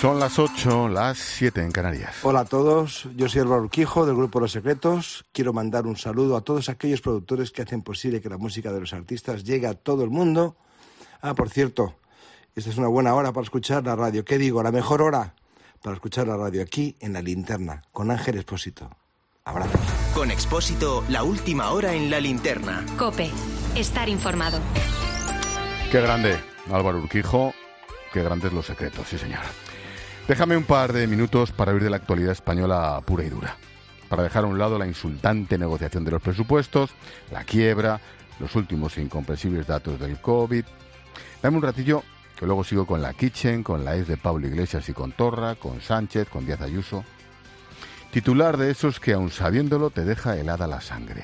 Son las 8, las 7 en Canarias. Hola a todos, yo soy Álvaro Urquijo del Grupo Los Secretos. Quiero mandar un saludo a todos aquellos productores que hacen posible que la música de los artistas llegue a todo el mundo. Por cierto, esta es una buena hora para escuchar la radio. ¿Qué digo? La mejor hora para escuchar la radio aquí en La Linterna, con Ángel Expósito. Abrazos. Con Expósito, la última hora en La Linterna. COPE, estar informado. Qué grande, Álvaro Urquijo. Qué grandes Los Secretos, sí señor. Déjame un par de minutos para huir de la actualidad española pura y dura, para dejar a un lado la insultante negociación de los presupuestos, la quiebra, los últimos incomprensibles datos del COVID. Dame un ratillo, que luego sigo con la Kitchen, con la ex de Pablo Iglesias y con Torra, con Sánchez, con Díaz Ayuso. Titular de esos que, aun sabiéndolo, te deja helada la sangre.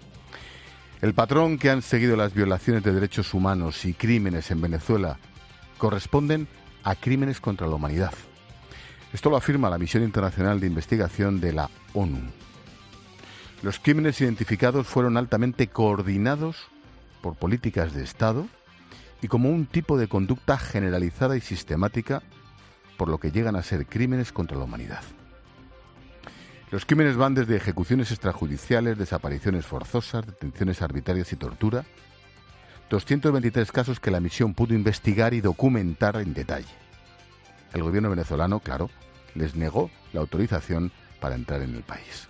El patrón que han seguido las violaciones de derechos humanos y crímenes en Venezuela corresponden a crímenes contra la humanidad. Esto lo afirma la Misión Internacional de Investigación de la ONU. Los crímenes identificados fueron altamente coordinados por políticas de Estado y como un tipo de conducta generalizada y sistemática, por lo que llegan a ser crímenes contra la humanidad. Los crímenes van desde ejecuciones extrajudiciales, desapariciones forzosas, detenciones arbitrarias y tortura. 223 casos que la misión pudo investigar y documentar en detalle. El gobierno venezolano, claro, les negó la autorización para entrar en el país.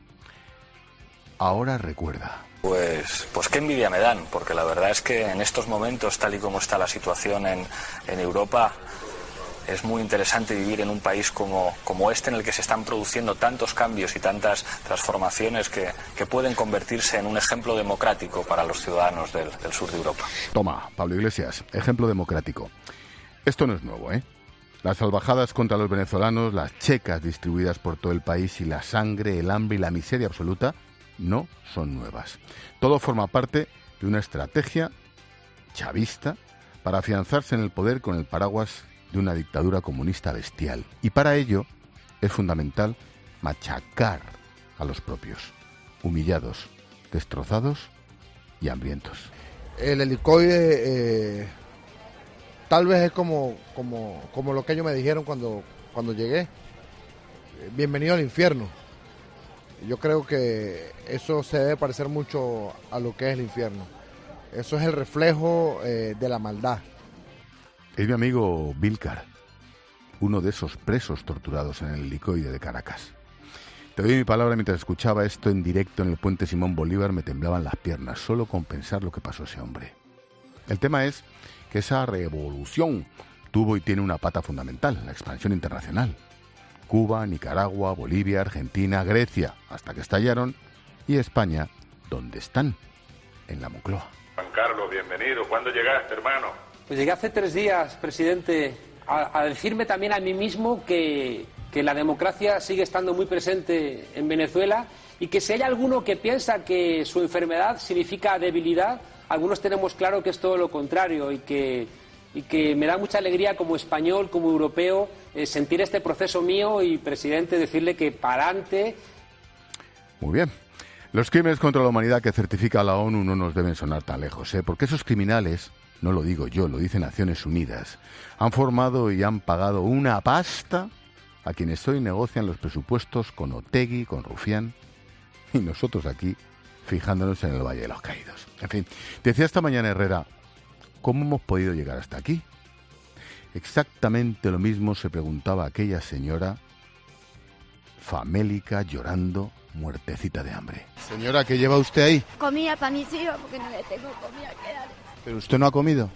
Ahora recuerda. Pues qué envidia me dan, porque la verdad es que en estos momentos, tal y como está la situación en Europa, es muy interesante vivir en un país como este, en el que se están produciendo tantos cambios y tantas transformaciones que pueden convertirse en un ejemplo democrático para los ciudadanos del sur de Europa. Toma, Pablo Iglesias, ejemplo democrático. Esto no es nuevo, ¿eh? Las salvajadas contra los venezolanos, las checas distribuidas por todo el país y la sangre, el hambre y la miseria absoluta no son nuevas. Todo forma parte de una estrategia chavista para afianzarse en el poder con el paraguas de una dictadura comunista bestial. Y para ello es fundamental machacar a los propios, humillados, destrozados y hambrientos. El helicoide tal vez es como lo que ellos me dijeron cuando llegué. Bienvenido al infierno. Yo creo que eso se debe parecer mucho a lo que es el infierno. Eso es el reflejo de la maldad. Es mi amigo Vilcar, uno de esos presos torturados en el helicoide de Caracas. Te doy mi palabra, mientras escuchaba esto en directo en el puente Simón Bolívar me temblaban las piernas, solo con pensar lo que pasó a ese hombre. El tema es que esa revolución tuvo y tiene una pata fundamental, la expansión internacional. Cuba, Nicaragua, Bolivia, Argentina, Grecia, hasta que estallaron, y España, ¿dónde están? En la Moncloa. Juan Carlos, bienvenido. ¿Cuándo llegaste, hermano? Pues llegué hace 3 días, presidente, a decirme también a mí mismo que la democracia sigue estando muy presente en Venezuela y que si hay alguno que piensa que su enfermedad significa debilidad, algunos tenemos claro que es todo lo contrario y que me da mucha alegría como español, como europeo, sentir este proceso mío y, presidente, decirle que para adelante. Muy bien. Los crímenes contra la humanidad que certifica la ONU no nos deben sonar tan lejos, porque esos criminales, no lo digo yo, lo dice Naciones Unidas, han formado y han pagado una pasta a quienes hoy negocian los presupuestos con Otegi, con Rufián, y nosotros aquí fijándonos en el Valle de los Caídos. En fin, decía esta mañana Herrera, ¿cómo hemos podido llegar hasta aquí? Exactamente lo mismo se preguntaba aquella señora famélica, llorando, muertecita de hambre. Señora, ¿qué lleva usted ahí? Comida para mis hijos porque no le tengo comida que dar. ¿Pero usted no ha comido?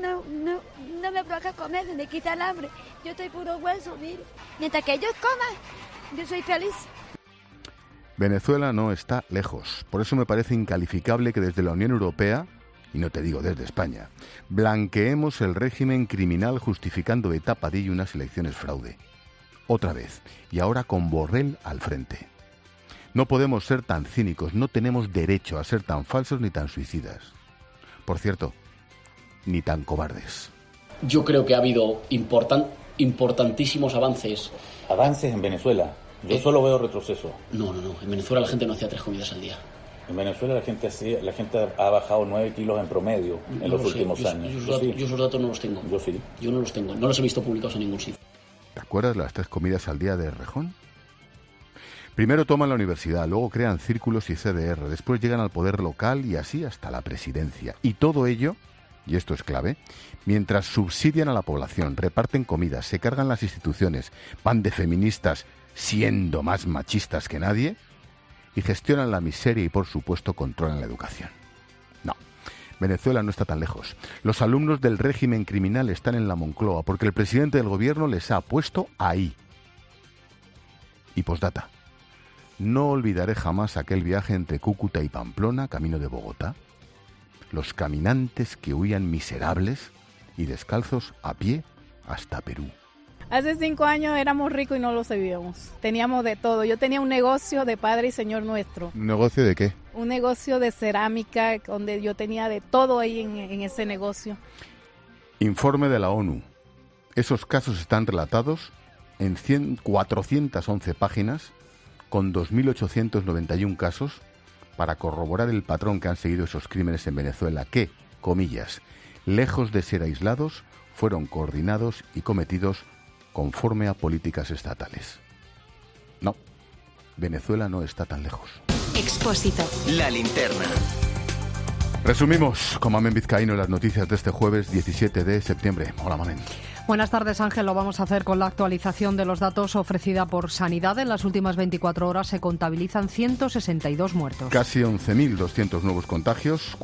No me provoca comer, se me quita el hambre. Yo estoy puro hueso, mire. Mientras que ellos coman, yo soy feliz. Venezuela no está lejos. Por eso me parece incalificable que desde la Unión Europea, y no te digo desde España, blanqueemos el régimen criminal justificando de tapadillo unas elecciones fraude. Otra vez, y ahora con Borrell al frente. No podemos ser tan cínicos, no tenemos derecho a ser tan falsos ni tan suicidas. Por cierto, ni tan cobardes. Yo creo que ha habido importantísimos avances. ¿Avances en Venezuela? Yo solo veo retroceso. No. En Venezuela la gente no hacía 3 comidas al día. En Venezuela la gente ha bajado 9 kilos en promedio en los últimos años. Yo esos datos no los tengo. Yo sí. Yo no los tengo. No los he visto publicados en ningún sitio. ¿Te acuerdas de las 3 comidas al día de Errejón? Primero toman la universidad, luego crean círculos y CDR, después llegan al poder local y así hasta la presidencia. Y todo ello, y esto es clave, mientras subsidian a la población, reparten comidas, se cargan las instituciones, van de feministas siendo más machistas que nadie y gestionan la miseria y, por supuesto, controlan la educación. No, Venezuela no está tan lejos. Los alumnos del régimen criminal están en la Moncloa porque el presidente del gobierno les ha puesto ahí. Y postdata. No olvidaré jamás aquel viaje entre Cúcuta y Pamplona, camino de Bogotá. Los caminantes que huían miserables y descalzos a pie hasta Perú. Hace 5 años éramos ricos y no lo sabíamos. Teníamos de todo. Yo tenía un negocio de Padre y Señor Nuestro. ¿Un negocio de qué? Un negocio de cerámica, donde yo tenía de todo ahí en ese negocio. Informe de la ONU. Esos casos están relatados en 411 páginas, con 2.891 casos, para corroborar el patrón que han seguido esos crímenes en Venezuela, que, comillas, lejos de ser aislados, fueron coordinados y cometidos conforme a políticas estatales. No, Venezuela no está tan lejos. Expósito. La linterna. Resumimos con Mamen Vizcaíno las noticias de este jueves 17 de septiembre. Hola, Mamen. Buenas tardes, Ángel. Lo vamos a hacer con la actualización de los datos ofrecida por Sanidad. En las últimas 24 horas se contabilizan 162 muertos. Casi 11.200 nuevos contagios,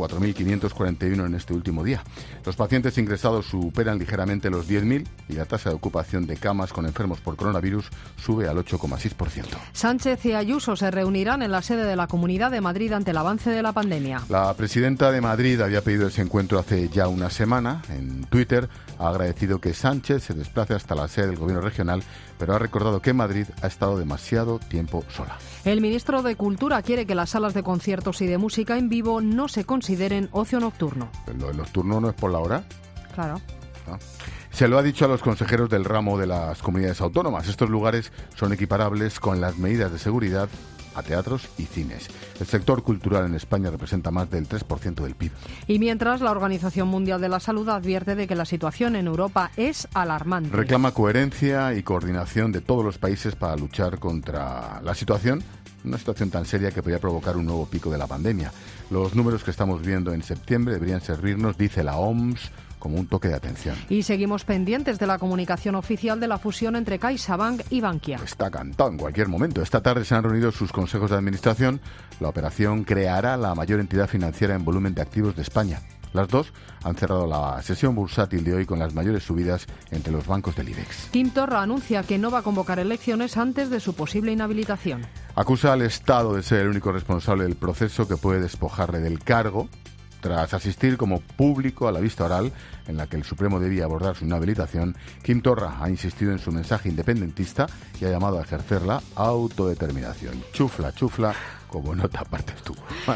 4.541 en este último día. Los pacientes ingresados superan ligeramente los 10.000 y la tasa de ocupación de camas con enfermos por coronavirus sube al 8,6%. Sánchez y Ayuso se reunirán en la sede de la Comunidad de Madrid ante el avance de la pandemia. La presidenta de Madrid había pedido ese encuentro hace ya una semana. En Twitter ha agradecido que Sánchez se desplace hasta la sede del gobierno regional, pero ha recordado que Madrid ha estado demasiado tiempo sola. El ministro de Cultura quiere que las salas de conciertos y de música en vivo no se consideren ocio nocturno. ¿Lo nocturno no es por la hora? Claro. Ah. Se lo ha dicho a los consejeros del ramo de las comunidades autónomas. Estos lugares son equiparables con las medidas de seguridad a teatros y cines. El sector cultural en España representa más del 3% del PIB. Y mientras, la Organización Mundial de la Salud advierte de que la situación en Europa es alarmante. Reclama coherencia y coordinación de todos los países para luchar contra la situación, una situación tan seria que podría provocar un nuevo pico de la pandemia. Los números que estamos viendo en septiembre deberían servirnos, dice la OMS, como un toque de atención. Y seguimos pendientes de la comunicación oficial de la fusión entre CaixaBank y Bankia. Está cantado en cualquier momento. Esta tarde se han reunido sus consejos de administración. La operación creará la mayor entidad financiera en volumen de activos de España. Las dos han cerrado la sesión bursátil de hoy con las mayores subidas entre los bancos del IBEX. Quim Torra anuncia que no va a convocar elecciones antes de su posible inhabilitación. Acusa al Estado de ser el único responsable del proceso que puede despojarle del cargo, tras asistir como público a la vista oral en la que el Supremo debía abordar su inhabilitación. Quim Torra ha insistido en su mensaje independentista y ha llamado a ejercer la autodeterminación. Chufla, chufla, como no te apartes tú.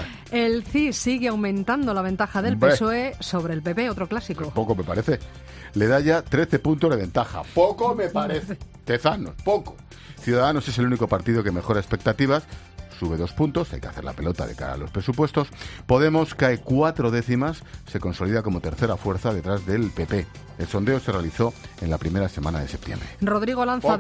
El CIS sigue aumentando la ventaja del PSOE sobre el PP, otro clásico. Poco me parece. Le da ya 13 puntos de ventaja. Poco me parece. Tezanos, poco. Ciudadanos es el único partido que mejora expectativas. Sube 2 puntos, hay que hacer la pelota de cara a los presupuestos. Podemos cae 4 décimas, se consolida como tercera fuerza detrás del PP. El sondeo se realizó en la primera semana de septiembre. Rodrigo Lanza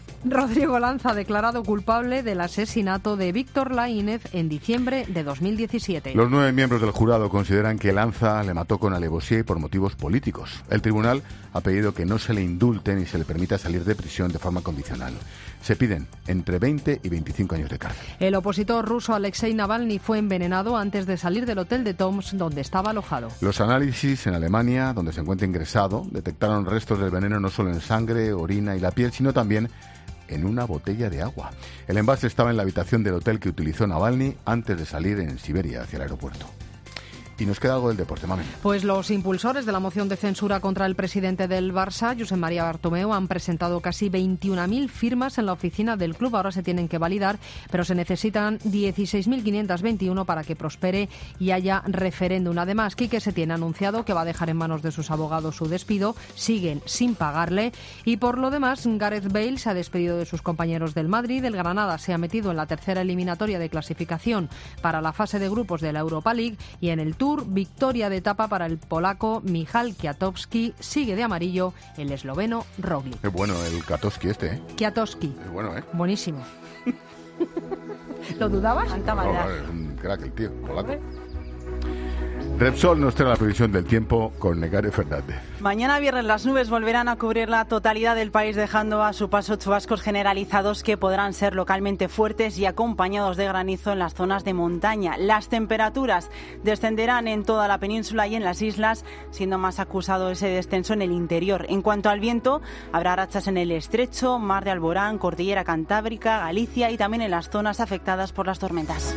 ha declarado culpable del asesinato de Víctor Laínez en diciembre de 2017. Los 9 miembros del jurado consideran que Lanza le mató con alevosía y por motivos políticos. El tribunal ha pedido que no se le indulten y se le permita salir de prisión de forma condicional. Se piden entre 20 y 25 años de cárcel. El opositor ruso Alexei Navalny fue envenenado antes de salir del hotel de Toms donde estaba alojado. Los análisis en Alemania, donde se encuentra ingresado, detectaron restos del veneno no solo en sangre, orina y la piel, sino también en una botella de agua. El envase estaba en la habitación del hotel que utilizó Navalny antes de salir en Siberia hacia el aeropuerto. Y nos queda algo del deporte, Mamen. Pues los impulsores de la moción de censura contra el presidente del Barça, Josep María Bartomeu, han presentado casi 21.000 firmas en la oficina del club. Ahora se tienen que validar, pero se necesitan 16.521 para que prospere y haya referéndum. Además, Quique Setién ha anunciado que va a dejar en manos de sus abogados su despido. Siguen sin pagarle. Y por lo demás, Gareth Bale se ha despedido de sus compañeros del Madrid. El Granada se ha metido en la tercera eliminatoria de clasificación para la fase de grupos de la Europa League y en el Tour Tour, victoria de etapa para el polaco Michał Kwiatkowski, sigue de amarillo el esloveno Roglic. Qué bueno el Kwiatkowski ¿eh? Kwiatkowski. Es bueno, ¿eh? Buenísimo. ¿Lo dudabas? Es un crack el tío, polaco. Repsol nos trae la previsión del tiempo con Nekare Fernández. Mañana viernes las nubes volverán a cubrir la totalidad del país, dejando a su paso chubascos generalizados que podrán ser localmente fuertes y acompañados de granizo en las zonas de montaña. Las temperaturas descenderán en toda la península y en las islas, siendo más acusado ese descenso en el interior. En cuanto al viento, habrá rachas en el Estrecho, Mar de Alborán, Cordillera Cantábrica, Galicia y también en las zonas afectadas por las tormentas.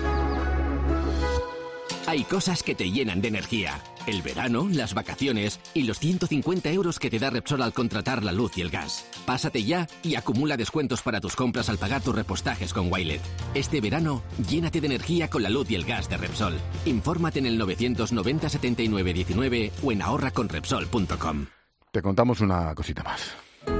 Hay cosas que te llenan de energía. El verano, las vacaciones y los 150 € que te da Repsol al contratar la luz y el gas. Pásate ya y acumula descuentos para tus compras al pagar tus repostajes con Wilet. Este verano, llénate de energía con la luz y el gas de Repsol. Infórmate en el 990 79 19 o en ahorraconrepsol.com. Te contamos una cosita más.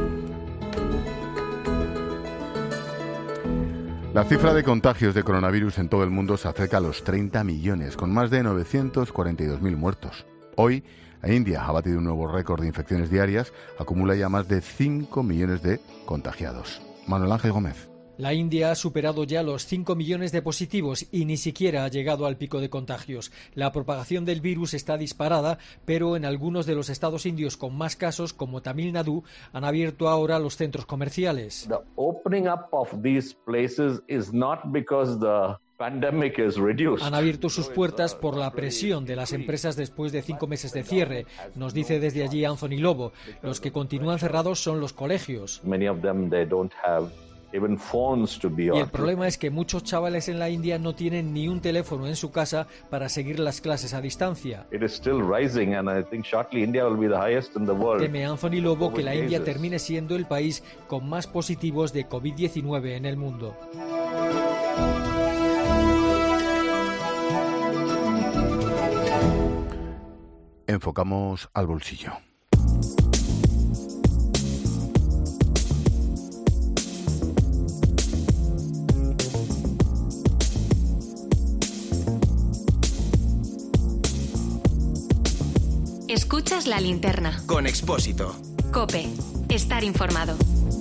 La cifra de contagios de coronavirus en todo el mundo se acerca a los 30 millones, con más de 942.000 muertos. Hoy, India ha batido un nuevo récord de infecciones diarias, acumula ya más de 5 millones de contagiados. Manuel Ángel Gómez. La India ha superado ya los 5 millones de positivos y ni siquiera ha llegado al pico de contagios. La propagación del virus está disparada, pero en algunos de los estados indios con más casos, como Tamil Nadu, han abierto ahora los centros comerciales. The opening up of these places is not because the pandemic is reduced. Han abierto sus puertas por la presión de las empresas después de 5 meses de cierre, nos dice desde allí Anthony Lobo. Los que continúan cerrados son los colegios. Many of them, they don't have even phones to be on. Y el problema es que muchos chavales en la India no tienen ni un teléfono en su casa para seguir las clases a distancia. It is still rising and I think shortly India will be the highest in the world. Teme Anthony Lobo que la India termine siendo el país con más positivos de COVID-19 en el mundo. Enfocamos al bolsillo. Escuchas La Linterna. Con Expósito. COPE. Estar informado.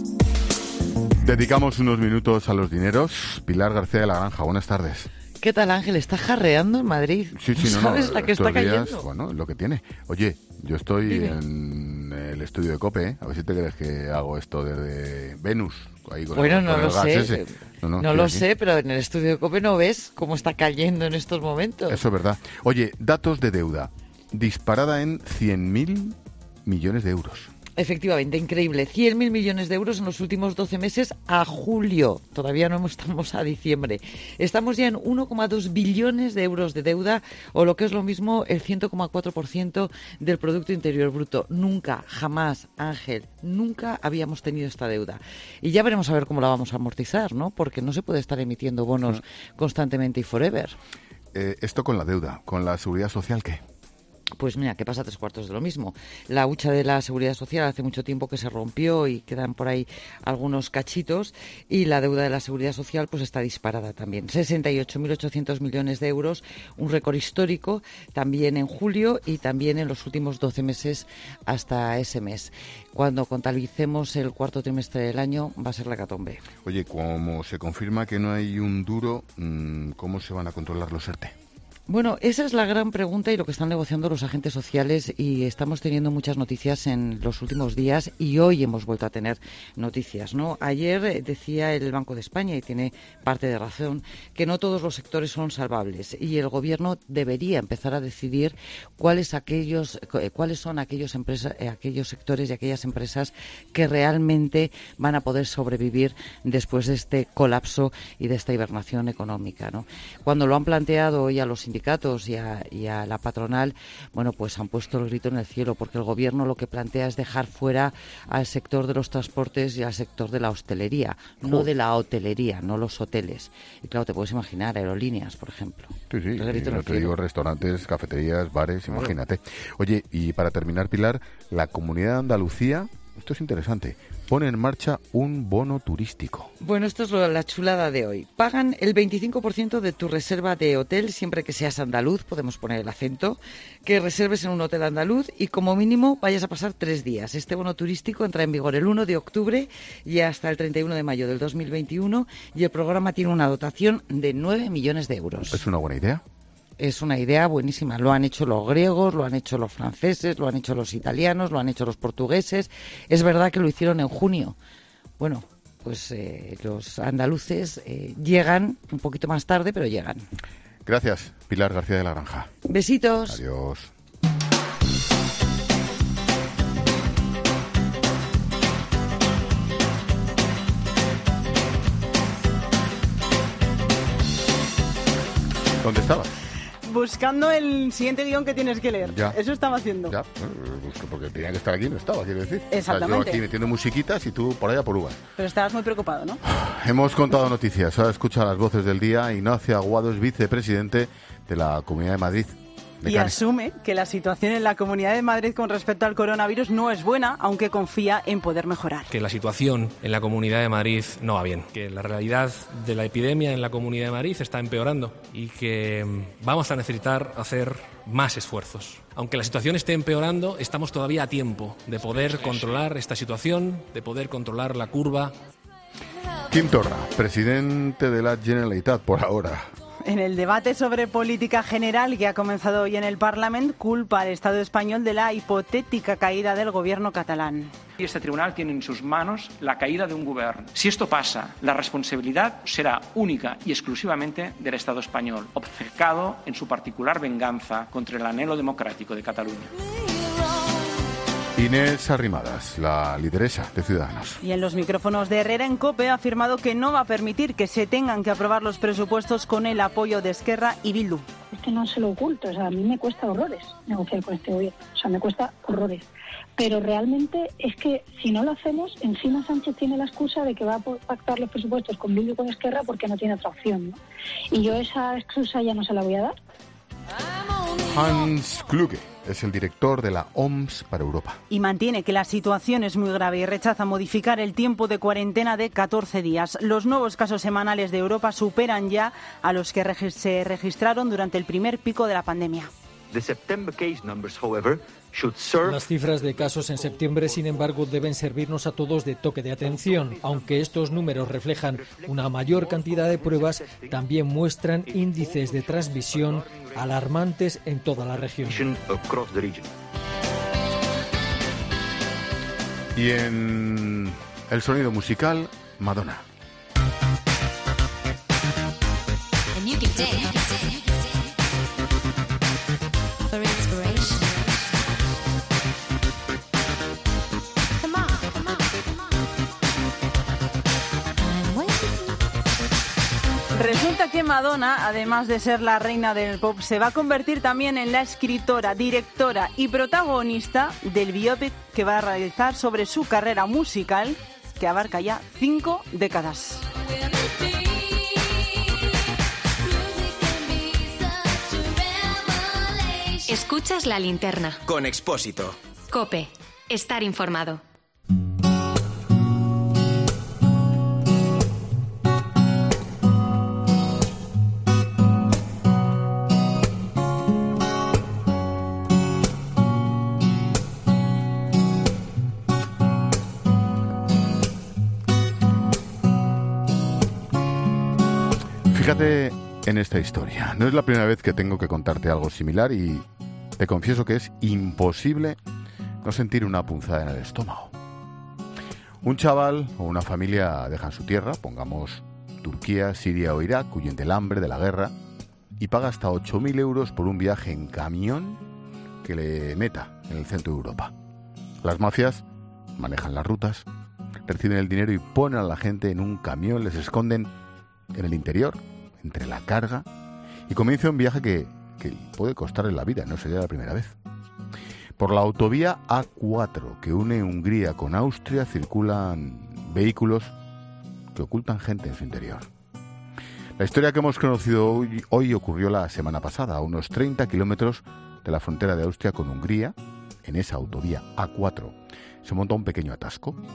Dedicamos unos minutos a los dineros. Pilar García de la Granja, buenas tardes. ¿Qué tal, Ángel? ¿Estás jarreando en Madrid? Sí, no, ¿Sabes la que está cayendo? Bueno, es lo que tiene. Oye, yo estoy en el estudio de COPE, ¿eh? A ver si te crees que hago esto desde Venus. Ahí con bueno, el, no con lo el sé. No lo aquí. sé, pero en el estudio de COPE no ves cómo está cayendo en estos momentos. Eso es verdad. Oye, datos de deuda. Disparada en 100.000 millones de euros. Efectivamente, increíble. 100.000 millones de euros en los últimos 12 meses a julio. Todavía no estamos a diciembre. Estamos ya en 1,2 billones de euros de deuda, o lo que es lo mismo, el 100,4% del Producto Interior Bruto. Nunca, jamás, Ángel, nunca habíamos tenido esta deuda. Y ya veremos a ver cómo la vamos a amortizar, ¿no? Porque no se puede estar emitiendo bonos constantemente y forever. Esto con la deuda. ¿Con la seguridad social qué? Pues mira, que pasa 3/4 de lo mismo. La hucha de la Seguridad Social hace mucho tiempo que se rompió y quedan por ahí algunos cachitos, y la deuda de la Seguridad Social pues está disparada también. 68.800 millones de euros, un récord histórico también en julio y también en los últimos 12 meses hasta ese mes. Cuando contabilicemos el cuarto trimestre del año va a ser la hecatombe. Oye, como se confirma que no hay un duro, ¿cómo se van a controlar los ERTE? Bueno, esa es la gran pregunta y lo que están negociando los agentes sociales, y estamos teniendo muchas noticias en los últimos días y hoy hemos vuelto a tener noticias, ¿no? Ayer decía el Banco de España, y tiene parte de razón, que no todos los sectores son salvables y el Gobierno debería empezar a decidir cuáles son aquellos sectores y aquellas empresas que realmente van a poder sobrevivir después de este colapso y de esta hibernación económica, ¿no? Cuando lo han planteado hoy a los sindicatos y a la patronal, bueno, pues han puesto el grito en el cielo, porque el Gobierno lo que plantea es dejar fuera al sector de los transportes y al sector de la hostelería, no de la hotelería, no los hoteles. Y claro, te puedes imaginar, aerolíneas, por ejemplo. Sí, no te digo restaurantes, cafeterías, bares, claro. Imagínate. Oye, y para terminar, Pilar, la Comunidad de Andalucía, esto es interesante, pone en marcha un bono turístico. Bueno, esto es la chulada de hoy. Pagan el 25% de tu reserva de hotel siempre que seas andaluz, podemos poner el acento, que reserves en un hotel andaluz y como mínimo vayas a pasar 3 días. Este bono turístico entra en vigor el 1 de octubre y hasta el 31 de mayo del 2021 y el programa tiene una dotación de 9 millones de euros. ¿Es una buena idea? Es una idea buenísima. Lo han hecho los griegos, lo han hecho los franceses, lo han hecho los italianos, lo han hecho los portugueses. Es verdad que lo hicieron en junio. Bueno, pues los andaluces llegan un poquito más tarde, pero llegan. Gracias, Pilar García de la Granja. Besitos. Adiós. ¿Dónde estabas? Buscando el siguiente guión que tienes que leer. Ya. Eso estaba haciendo. Ya, porque tenía que estar aquí, no estaba, quiero decir. Exactamente. O sea, yo aquí metiendo musiquitas y tú por allá por uvas. Pero estabas muy preocupado, ¿no? Hemos contado noticias, ahora escucha las voces del día. Ignacio Aguado es vicepresidente de la Comunidad de Madrid. Y asume que la situación en la Comunidad de Madrid con respecto al coronavirus no es buena, aunque confía en poder mejorar. Que la situación en la Comunidad de Madrid no va bien, que la realidad de la epidemia en la Comunidad de Madrid está empeorando y que vamos a necesitar hacer más esfuerzos. Aunque la situación esté empeorando, estamos todavía a tiempo de poder controlar esta situación, de poder controlar la curva. Quim Torra, presidente de la Generalitat por ahora. En el debate sobre política general que ha comenzado hoy en el Parlamento, culpa al Estado español de la hipotética caída del gobierno catalán. Y este tribunal tiene en sus manos la caída de un gobierno. Si esto pasa, la responsabilidad será única y exclusivamente del Estado español, obcecado en su particular venganza contra el anhelo democrático de Cataluña. Inés Arrimadas, la lideresa de Ciudadanos. Y en los micrófonos de Herrera en COPE ha afirmado que no va a permitir que se tengan que aprobar los presupuestos con el apoyo de Esquerra y Bildu. Es que no se lo oculto, o sea, a mí me cuesta horrores negociar con este gobierno, o sea, me cuesta horrores. Pero realmente es que si no lo hacemos, encima Sánchez tiene la excusa de que va a pactar los presupuestos con Bildu y con Esquerra porque no tiene otra opción, ¿no? Y yo esa excusa ya no se la voy a dar. Hans Kluge es el director de la OMS para Europa. Y mantiene que la situación es muy grave y rechaza modificar el tiempo de cuarentena de 14 días. Los nuevos casos semanales de Europa superan ya a los que se registraron durante el primer pico de la pandemia. Las cifras de casos en septiembre, sin embargo, deben servirnos a todos de toque de atención. Aunque estos números reflejan una mayor cantidad de pruebas, también muestran índices de transmisión alarmantes en toda la región. Y en el sonido musical, Madonna. Resulta que Madonna, además de ser la reina del pop, se va a convertir también en la escritora, directora y protagonista del biopic que va a realizar sobre su carrera musical, que abarca ya 5 décadas. Escuchas La Linterna. Con Expósito. COPE. Estar informado. Fíjate en esta historia. No es la primera vez que tengo que contarte algo similar y te confieso que es imposible no sentir una punzada en el estómago. Un chaval o una familia dejan su tierra, pongamos Turquía, Siria o Irak, huyen del hambre, de la guerra, y paga hasta 8.000 euros por un viaje en camión que le meta en el centro de Europa. Las mafias manejan las rutas, reciben el dinero y ponen a la gente en un camión, les esconden en el interior, entre la carga, y comienza un viaje que puede costarle la vida, no sería la primera vez. Por la autovía A4 que une Hungría con Austria circulan vehículos que ocultan gente en su interior. La historia que hemos conocido hoy ocurrió la semana pasada, a unos 30 kilómetros de la frontera de Austria con Hungría. En esa autovía A4 se monta un pequeño atasco.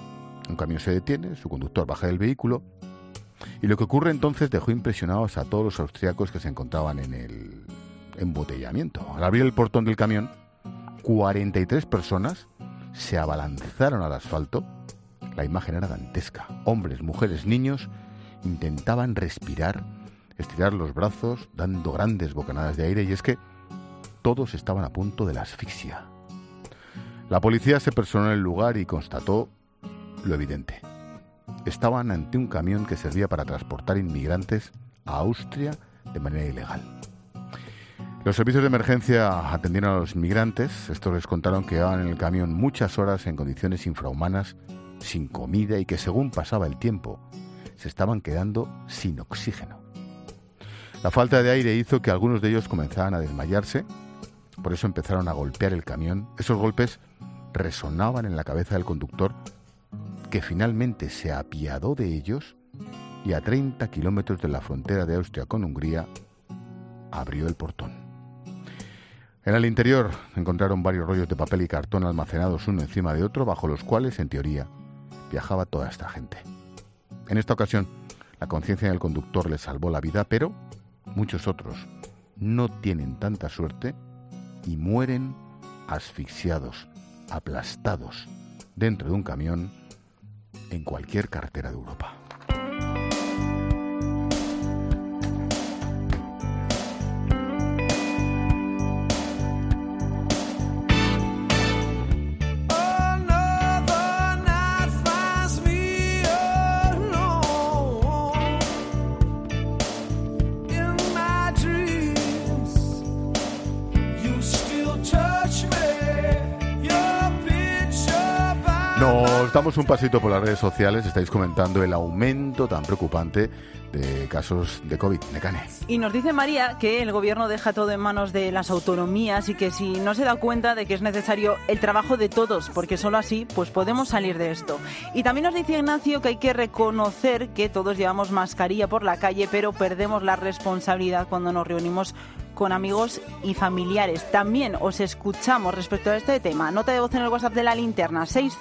Un camión se detiene, su conductor baja del vehículo y lo que ocurre entonces dejó impresionados a todos los austríacos que se encontraban en el embotellamiento. Al abrir el portón del camión, 43 personas se abalanzaron al asfalto. La imagen era dantesca. Hombres, mujeres, niños intentaban respirar, estirar los brazos, dando grandes bocanadas de aire, y es que todos estaban a punto de la asfixia. La policía se personó en el lugar y constató lo evidente. Estaban ante un camión que servía para transportar inmigrantes a Austria de manera ilegal. Los servicios de emergencia atendieron a los inmigrantes. Estos les contaron que llevaban en el camión muchas horas en condiciones infrahumanas, sin comida, y que según pasaba el tiempo se estaban quedando sin oxígeno. La falta de aire hizo que algunos de ellos comenzaran a desmayarse, por eso empezaron a golpear el camión. Esos golpes resonaban en la cabeza del conductor, que finalmente se apiadó de ellos y a 30 kilómetros de la frontera de Austria con Hungría abrió el portón. En el interior encontraron varios rollos de papel y cartón almacenados uno encima de otro, bajo los cuales, en teoría, viajaba toda esta gente. En esta ocasión, la conciencia del conductor le salvó la vida, pero muchos otros no tienen tanta suerte y mueren asfixiados, aplastados dentro de un camión en cualquier carretera de Europa. Nos damos un pasito por las redes sociales. Estáis comentando el aumento tan preocupante de casos de COVID. Necane. Y nos dice María que el gobierno deja todo en manos de las autonomías y que si no se da cuenta de que es necesario el trabajo de todos, porque solo así pues podemos salir de esto. Y también nos dice Ignacio que hay que reconocer que todos llevamos mascarilla por la calle, pero perdemos la responsabilidad cuando nos reunimos con amigos y familiares. También os escuchamos respecto a este tema. Nota de voz en el WhatsApp de La Linterna,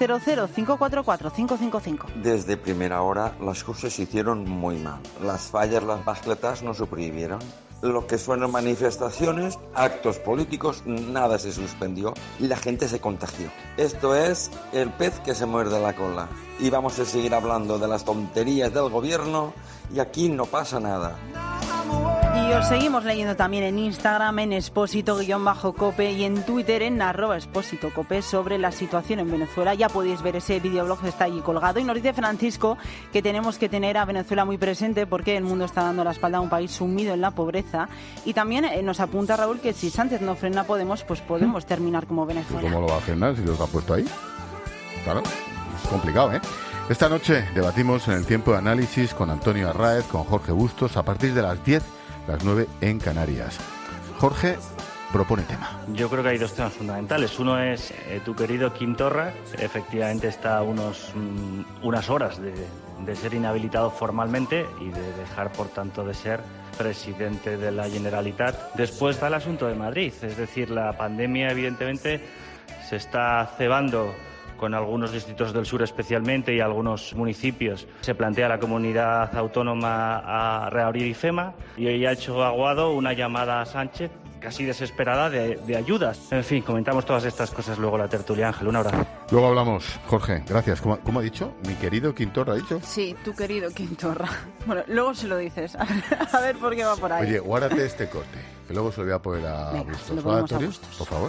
600-544-555. Desde primera hora las cosas se hicieron muy mal. Las fallas, las bicicletas no se prohibieron. Lo que fueron manifestaciones, actos políticos, nada se suspendió y la gente se contagió. Esto es el pez que se muerde la cola. Y vamos a seguir hablando de las tonterías del gobierno y aquí no pasa nada. Y os seguimos leyendo también en Instagram, en Expósito_Cope y en Twitter en @ExpósitoCope sobre la situación en Venezuela. Ya podéis ver ese videoblog que está allí colgado. Y nos dice Francisco que tenemos que tener a Venezuela muy presente porque el mundo está dando la espalda a un país sumido en la pobreza. Y también nos apunta Raúl que si Sánchez no frena Podemos, pues podemos terminar como Venezuela. ¿Cómo lo va a frenar si los ha puesto ahí? Claro, es complicado, ¿eh? Esta noche debatimos en el tiempo de análisis con Antonio Arráez, con Jorge Bustos, a partir de las 10, las 9 en Canarias. Jorge propone tema. Yo creo que hay dos temas fundamentales. Uno es tu querido Quim Torra. Efectivamente está a unas horas de ser inhabilitado formalmente y de dejar, por tanto, de ser presidente de la Generalitat. Después está el asunto de Madrid. Es decir, la pandemia, evidentemente, se está cebando con algunos distritos del sur especialmente y algunos municipios. Se plantea la comunidad autónoma a reabrir IFEMA y hoy ha hecho Aguado una llamada a Sánchez casi desesperada de ayudas. En fin, comentamos todas estas cosas luego la tertulia. Ángel, un abrazo. Luego hablamos. Jorge, gracias. ¿Cómo ha dicho? ¿Mi querido Quim Torra ha dicho? Sí, tu querido Quim Torra. Bueno, luego se lo dices. A ver por qué va por ahí. Oye, guárdate este corte, que luego se lo voy a poner a Bustos. Por favor.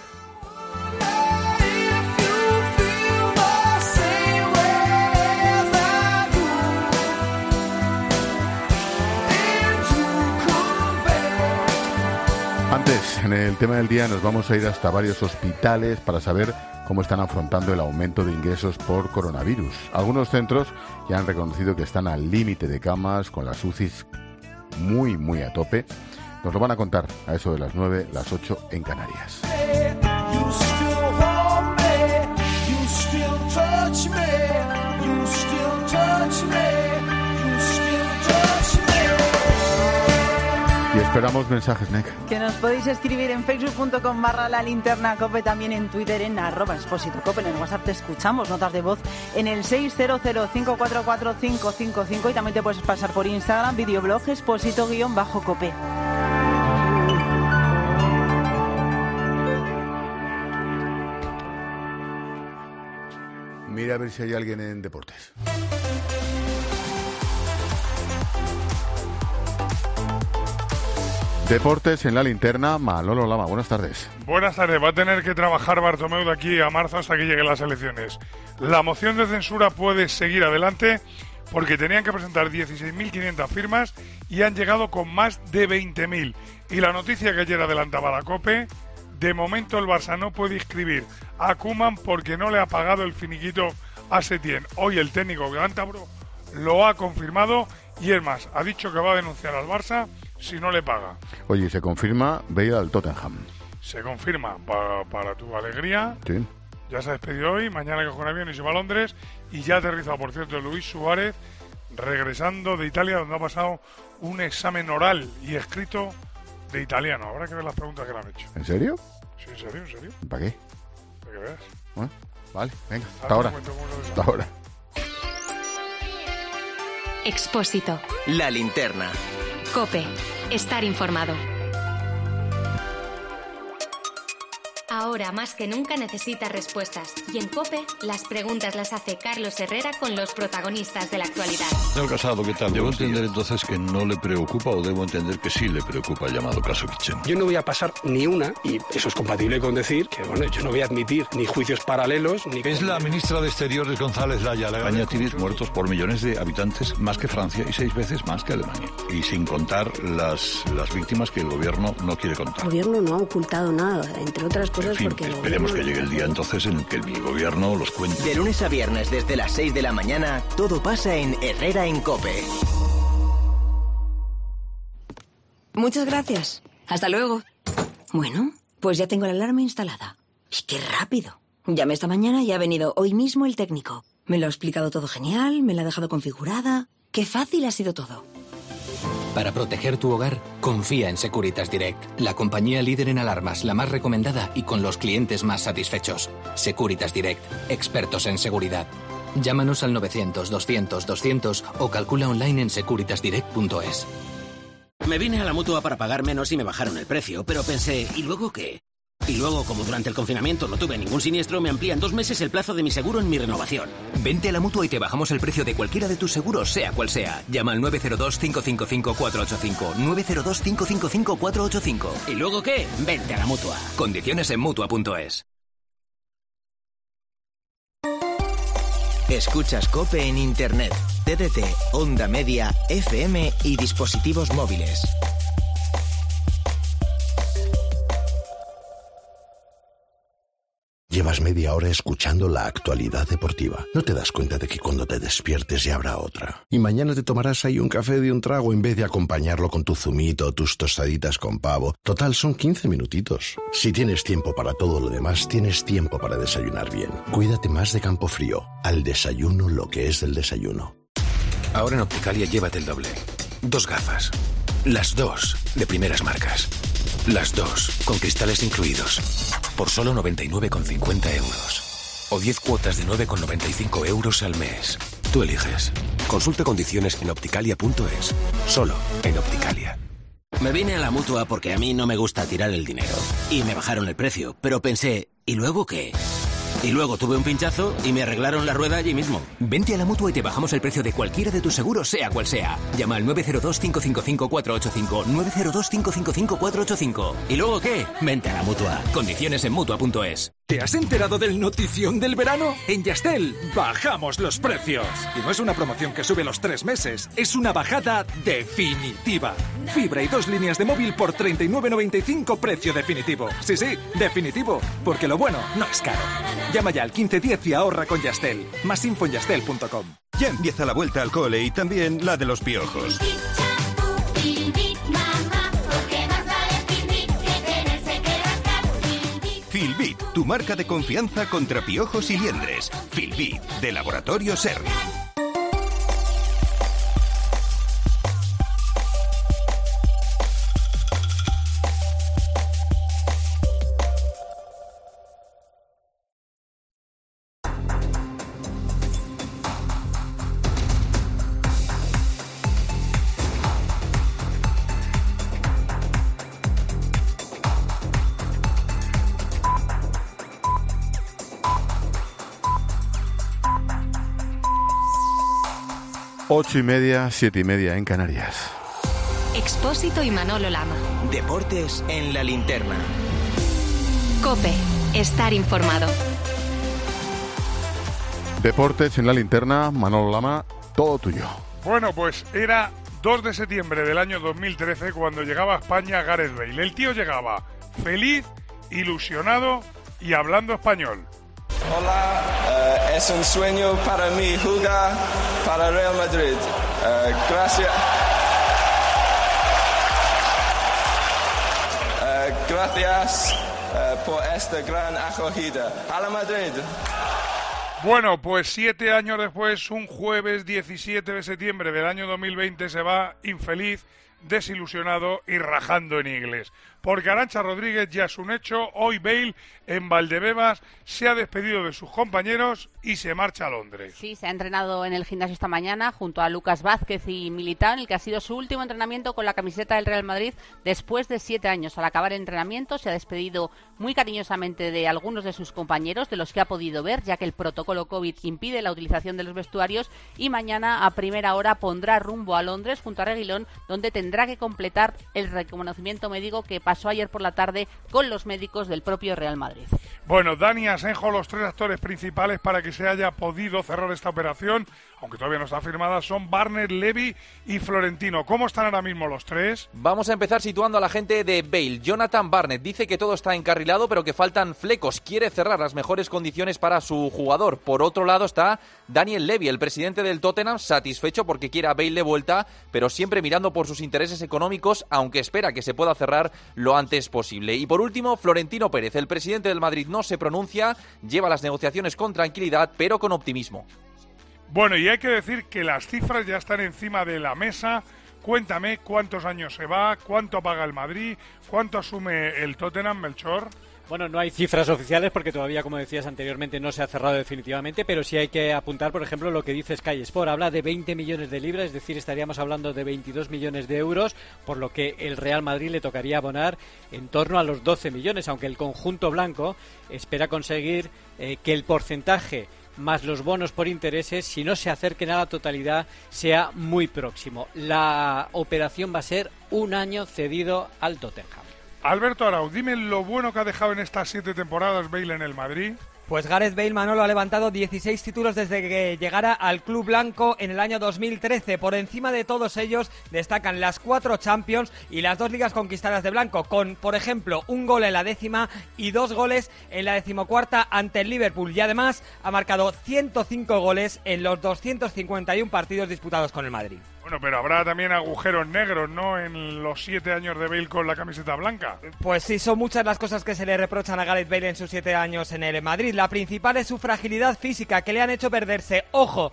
Antes, en el tema del día, nos vamos a ir hasta varios hospitales para saber cómo están afrontando el aumento de ingresos por coronavirus. Algunos centros ya han reconocido que están al límite de camas, con las UCIs muy a tope. Nos lo van a contar a eso de las 9, las 8 en Canarias. Y Esperamos mensajes, Nek. Que nos podéis escribir en facebook.com/lalinternacope, también en Twitter en @expósitocope. En el WhatsApp te escuchamos, notas de voz en el 600544555 y también te puedes pasar por Instagram, videoblog expósito_cope. Mira a ver si hay alguien en deportes. Deportes en la linterna, Manolo Lama, buenas tardes. Buenas tardes, va a tener que trabajar Bartomeu de aquí a marzo hasta que lleguen las elecciones. La moción de censura puede seguir adelante porque tenían que presentar 16.500 firmas y han llegado con más de 20.000. Y la noticia que ayer adelantaba la COPE, de momento el Barça no puede inscribir a Koeman porque no le ha pagado el finiquito a Setién. Hoy el técnico cántabro lo ha confirmado y es más, ha dicho que va a denunciar al Barça si no le paga. Oye, se confirma Bale al Tottenham. Se confirma, para tu alegría. Sí. Ya se ha despedido hoy, mañana coge un avión y se va a Londres. Y ya ha aterrizado, por cierto, Luis Suárez, regresando de Italia, donde ha pasado un examen oral y escrito de italiano. Habrá que ver las preguntas que le han hecho. ¿En serio? Sí, en serio, en serio. ¿Para qué? Para que veas. Bueno, vale, venga, hasta ahora. Hasta ahora. Expósito. La linterna. COPE. Estar informado. Ahora más que nunca necesitas respuestas. Y en COPE, las preguntas las hace Carlos Herrera con los protagonistas de la actualidad. Señor Casado, ¿qué tal? ¿Debo entender entonces que no le preocupa o debo entender que sí le preocupa el llamado caso Kitchen? Yo no voy a pasar ni una, y eso es compatible con decir que, bueno, yo no voy a admitir ni juicios paralelos, ni... Es la ministra de Exteriores, González Laya. España tiene muertos por millones de habitantes, más que Francia y 6 veces más que Alemania. Y sin contar las víctimas que el gobierno no quiere contar. El gobierno no ha ocultado nada, entre otras cosas, en fin, porque... Esperemos que llegue el día entonces en el que el gobierno los cuente. De lunes a viernes desde las 6 de la mañana, todo pasa en Herrera en COPE. Muchas gracias. Hasta luego. Bueno, pues ya tengo la alarma instalada. ¡Y qué rápido! Llamé esta mañana y ha venido hoy mismo el técnico. Me lo ha explicado todo genial, me la ha dejado configurada. ¡Qué fácil ha sido todo! Para proteger tu hogar, confía en Securitas Direct, la compañía líder en alarmas, la más recomendada y con los clientes más satisfechos. Securitas Direct, expertos en seguridad. Llámanos al 900-200-200 o calcula online en securitasdirect.es. Me vine a la Mutua para pagar menos y me bajaron el precio, pero pensé, ¿y luego qué? Y luego, como durante el confinamiento no tuve ningún siniestro, me amplían 2 meses el plazo de mi seguro en mi renovación. Vente a la Mutua y te bajamos el precio de cualquiera de tus seguros, sea cual sea. Llama al 902-555-485. 902-555-485. ¿Y luego qué? Vente a la Mutua. Condiciones en Mutua.es. Escuchas COPE en Internet, TDT, Onda Media, FM y dispositivos móviles. Llevas media hora escuchando la actualidad deportiva. No te das cuenta de que cuando te despiertes ya habrá otra. Y mañana te tomarás ahí un café de un trago en vez de acompañarlo con tu zumito o tus tostaditas con pavo. Total, son 15 minutitos. Si tienes tiempo para todo lo demás, tienes tiempo para desayunar bien. Cuídate más de Campofrío. Al desayuno lo que es del desayuno. Ahora en Opticalia llévate el doble. 2 gafas. Las 2 de primeras marcas. Las 2 con cristales incluidos. Por solo 99,50 euros. O 10 cuotas de 9,95 euros al mes. Tú eliges. Consulta condiciones en opticalia.es. Solo en Opticalia. Me vine a la Mutua porque a mí no me gusta tirar el dinero. Y me bajaron el precio. Pero pensé, ¿y luego qué? Y luego tuve un pinchazo y me arreglaron la rueda allí mismo. Vente a la Mutua y te bajamos el precio de cualquiera de tus seguros, sea cual sea. Llama al 902-555-485. 902-555-485. ¿Y luego qué? Vente a la Mutua. Condiciones en Mutua.es. ¿Te has enterado del notición del verano? En Yastel bajamos los precios. Y no es una promoción que sube los 3 meses, es una bajada definitiva. Fibra y 2 líneas de móvil por 39,95 precio definitivo. Sí, definitivo, porque lo bueno no es caro. Llama ya al 1510 y ahorra con Yastel. Más info en yastel.com. Ya empieza la vuelta al cole y también la de los piojos. Filbit, tu marca de confianza contra piojos y liendres. Filbit, de Laboratorio Serri. 8:30, 7:30 en Canarias. Expósito y Manolo Lama. Deportes en la linterna. COPE. Estar informado. Deportes en la linterna, Manolo Lama, todo tuyo. Bueno, pues era 2 de septiembre del año 2013 cuando llegaba a España Gareth Bale. El tío llegaba feliz, ilusionado y hablando español. Hola, es un sueño para mí jugar para Real Madrid. Gracias. Gracias por esta gran acogida. ¡A la Madrid! Bueno, pues 7 años después, un jueves 17 de septiembre del año 2020, se va infeliz, desilusionado y rajando en inglés. Porque Arantxa Rodríguez ya es un hecho. Hoy Bale en Valdebebas se ha despedido de sus compañeros y se marcha a Londres. Sí, se ha entrenado en el gimnasio esta mañana junto a Lucas Vázquez y Militao, en el que ha sido su último entrenamiento con la camiseta del Real Madrid después de 7 años. Al acabar el entrenamiento se ha despedido muy cariñosamente de algunos de sus compañeros, de los que ha podido ver, ya que el protocolo COVID impide la utilización de los vestuarios, y mañana a primera hora pondrá rumbo a Londres junto a Reguilón, donde tendrá que completar el reconocimiento médico que pasó ayer por la tarde con los médicos del propio Real Madrid. Bueno, Dani Asenjo, los 3 actores principales para que se haya podido cerrar esta operación, aunque todavía no está firmada, son Barner, Levy y Florentino. ¿Cómo están ahora mismo los 3? Vamos a empezar situando a la gente de Bale. Jonathan Barnett dice que todo está encarrilado, pero que faltan flecos. Quiere cerrar las mejores condiciones para su jugador. Por otro lado está Daniel Levy, el presidente del Tottenham, satisfecho porque quiere a Bale de vuelta, pero siempre mirando por sus intereses económicos, aunque espera que se pueda cerrar lo antes posible. Y por último, Florentino Pérez, el presidente del Madrid, no se pronuncia, lleva las negociaciones con tranquilidad, pero con optimismo. Bueno, y hay que decir que las cifras ya están encima de la mesa. Cuéntame cuántos años se va, cuánto paga el Madrid, cuánto asume el Tottenham, Melchor. Bueno, no hay cifras oficiales porque todavía, como decías anteriormente, no se ha cerrado definitivamente, pero sí hay que apuntar, por ejemplo, lo que dice Sky Sport. Habla de 20 millones de libras, es decir, estaríamos hablando de 22 millones de euros, por lo que el Real Madrid le tocaría abonar en torno a los 12 millones, aunque el conjunto blanco espera conseguir que el porcentaje más los bonos por intereses, si no se acerquen a la totalidad, sea muy próximo. La operación va a ser un año cedido al Tottenham. Alberto Arau, dime lo bueno que ha dejado en estas 7 temporadas Bale en el Madrid. Pues Gareth Bale, Manolo, ha levantado 16 títulos desde que llegara al club blanco en el año 2013. Por encima de todos ellos destacan las 4 Champions y las 2 ligas conquistadas de blanco, con, por ejemplo, un gol en la 10ª y 2 goles en la 14ª ante el Liverpool. Y además ha marcado 105 goles en los 251 partidos disputados con el Madrid. Bueno, pero habrá también agujeros negros, ¿no?, en los 7 años de Bale con la camiseta blanca. Pues sí, son muchas las cosas que se le reprochan a Gareth Bale en sus 7 años en el Madrid. La principal es su fragilidad física, que le han hecho perderse, ojo,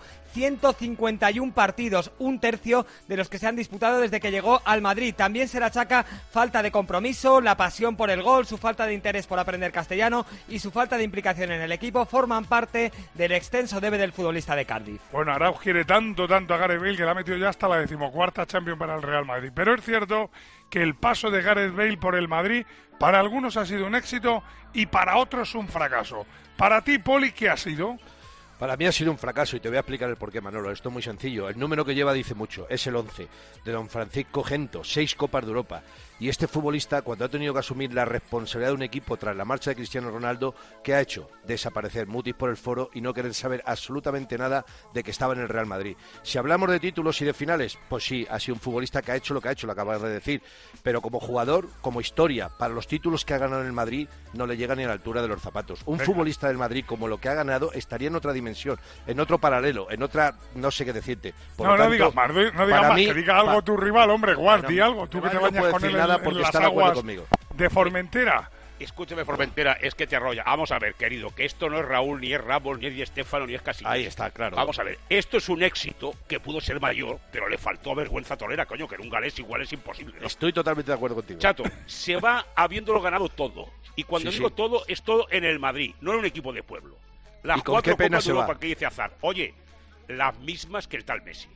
151 partidos, un tercio de los que se han disputado desde que llegó al Madrid. También se le achaca falta de compromiso, la pasión por el gol, su falta de interés por aprender castellano y su falta de implicación en el equipo forman parte del extenso debe del futbolista de Cardiff. Bueno, Araujo quiere tanto a Gareth Bale que le ha metido ya hasta la 14ª Champions para el Real Madrid. Pero es cierto que el paso de Gareth Bale por el Madrid para algunos ha sido un éxito y para otros un fracaso. Para ti, Poli, ¿qué ha sido? Para mí ha sido un fracaso y te voy a explicar el porqué, Manolo. Esto es muy sencillo. El número que lleva dice mucho. Es el 11 de don Francisco Gento, 6 Copas de Europa. Y este futbolista, cuando ha tenido que asumir la responsabilidad de un equipo tras la marcha de Cristiano Ronaldo, ¿qué ha hecho? Desaparecer mutis por el foro y no querer saber absolutamente nada de que estaba en el Real Madrid. Si hablamos de títulos y de finales, pues sí, ha sido un futbolista que ha hecho, lo acabas de decir. Pero como jugador, como historia, para los títulos que ha ganado en el Madrid, no le llega ni a la altura de los zapatos. Un futbolista del Madrid, como lo que ha ganado, estaría en otra dimensión, en otro paralelo, en otra, no sé qué decirte. No digas más, que diga algo tu rival, hombre, Guard, di algo, tú que te bañas con él en las aguas de Formentera. Escúchame, Formentera, es que te arrolla. Vamos a ver, querido, que esto no es Raúl, ni es Ramos, ni es Di Stéfano, ni es Casillas. Ahí está, claro. Vamos a ver, esto es un éxito que pudo ser mayor, pero le faltó vergüenza torera, coño, que en un galés igual es imposible, ¿no? Estoy totalmente de acuerdo contigo. Chato, se va habiéndolo ganado todo. Y cuando digo todo, es todo en el Madrid, no en un equipo de pueblo. Las 4 Copas de Europa que dice Hazard. Oye, las mismas que el tal Messi.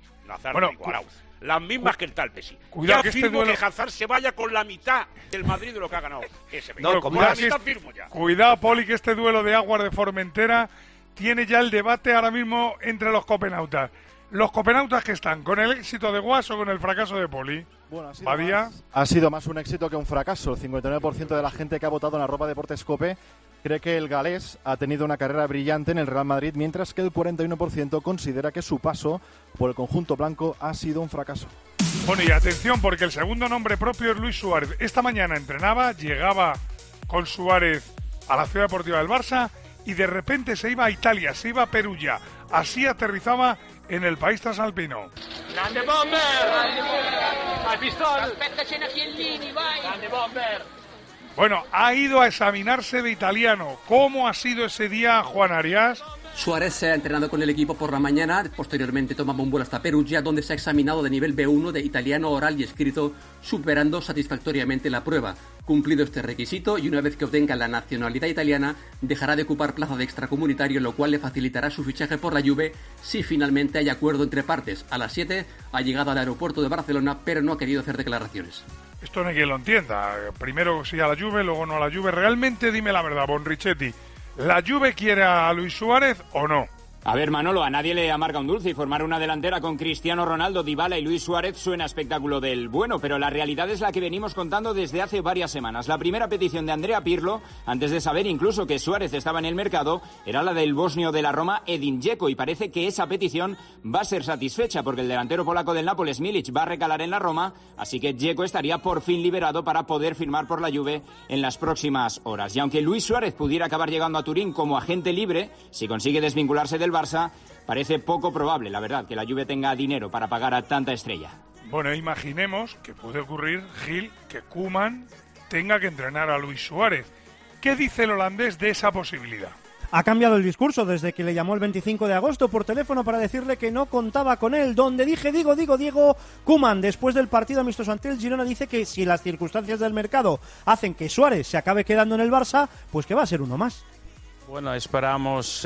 Las mismas que el tal Messi. Cuidado, ya que firmo que Hazard se vaya con la mitad del Madrid de lo que ha ganado ese. Cuidado, Poli, que este duelo de aguas de Formentera tiene ya el debate ahora mismo entre los copenautas. los copenautas que están, ¿con el éxito de Guas o con el fracaso de Poli? Bueno, ha sido más un éxito que un fracaso. El 59% de la gente que ha votado en @ Deportes COPE cree que el galés ha tenido una carrera brillante en el Real Madrid, mientras que el 41% considera que su paso por el conjunto blanco ha sido un fracaso. Bueno, y atención, porque el segundo nombre propio es Luis Suárez. Esta mañana entrenaba, llegaba con Suárez a la Ciudad Deportiva del Barça y de repente se iba a Italia, se iba a Perugia. Así aterrizaba en el país transalpino. ¡Grande bomber! ¡Al pistol! ¡Aspettaci Chiellini, vai! ¡Grande bomber! Bueno, ha ido a examinarse de italiano. ¿Cómo ha sido ese día, Juan Arias? Suárez se ha entrenado con el equipo por la mañana, posteriormente tomaba un vuelo hasta Perugia, donde se ha examinado de nivel B1 de italiano oral y escrito, superando satisfactoriamente la prueba. Cumplido este requisito y una vez que obtenga la nacionalidad italiana, dejará de ocupar plaza de extracomunitario, lo cual le facilitará su fichaje por la Juve si finalmente hay acuerdo entre partes. A las 7 ha llegado al aeropuerto de Barcelona, pero no ha querido hacer declaraciones. Esto no hay quien lo entienda. Primero sí a la Juve, luego no a la Juve. Realmente dime la verdad, Bonrichetti. ¿La Juve quiere a Luis Suárez o no? A ver, Manolo, a nadie le amarga un dulce y formar una delantera con Cristiano Ronaldo, Dybala y Luis Suárez suena espectáculo del bueno, pero la realidad es la que venimos contando desde hace varias semanas. La primera petición de Andrea Pirlo, antes de saber incluso que Suárez estaba en el mercado, era la del bosnio de la Roma, Edin Dzeko, y parece que esa petición va a ser satisfecha porque el delantero polaco del Nápoles, Milic, va a recalar en la Roma, así que Dzeko estaría por fin liberado para poder firmar por la Juve en las próximas horas. Y aunque Luis Suárez pudiera acabar llegando a Turín como agente libre, si consigue desvincularse del Barça, parece poco probable, la verdad, que la Juve tenga dinero para pagar a tanta estrella. Bueno, imaginemos que puede ocurrir, Gil, que Koeman tenga que entrenar a Luis Suárez. ¿Qué dice el holandés de esa posibilidad? Ha cambiado el discurso desde que le llamó el 25 de agosto por teléfono para decirle que no contaba con él. Donde Diego Koeman, después del partido amistoso ante el Girona, dice que si las circunstancias del mercado hacen que Suárez se acabe quedando en el Barça, pues que va a ser uno más. Bueno, esperamos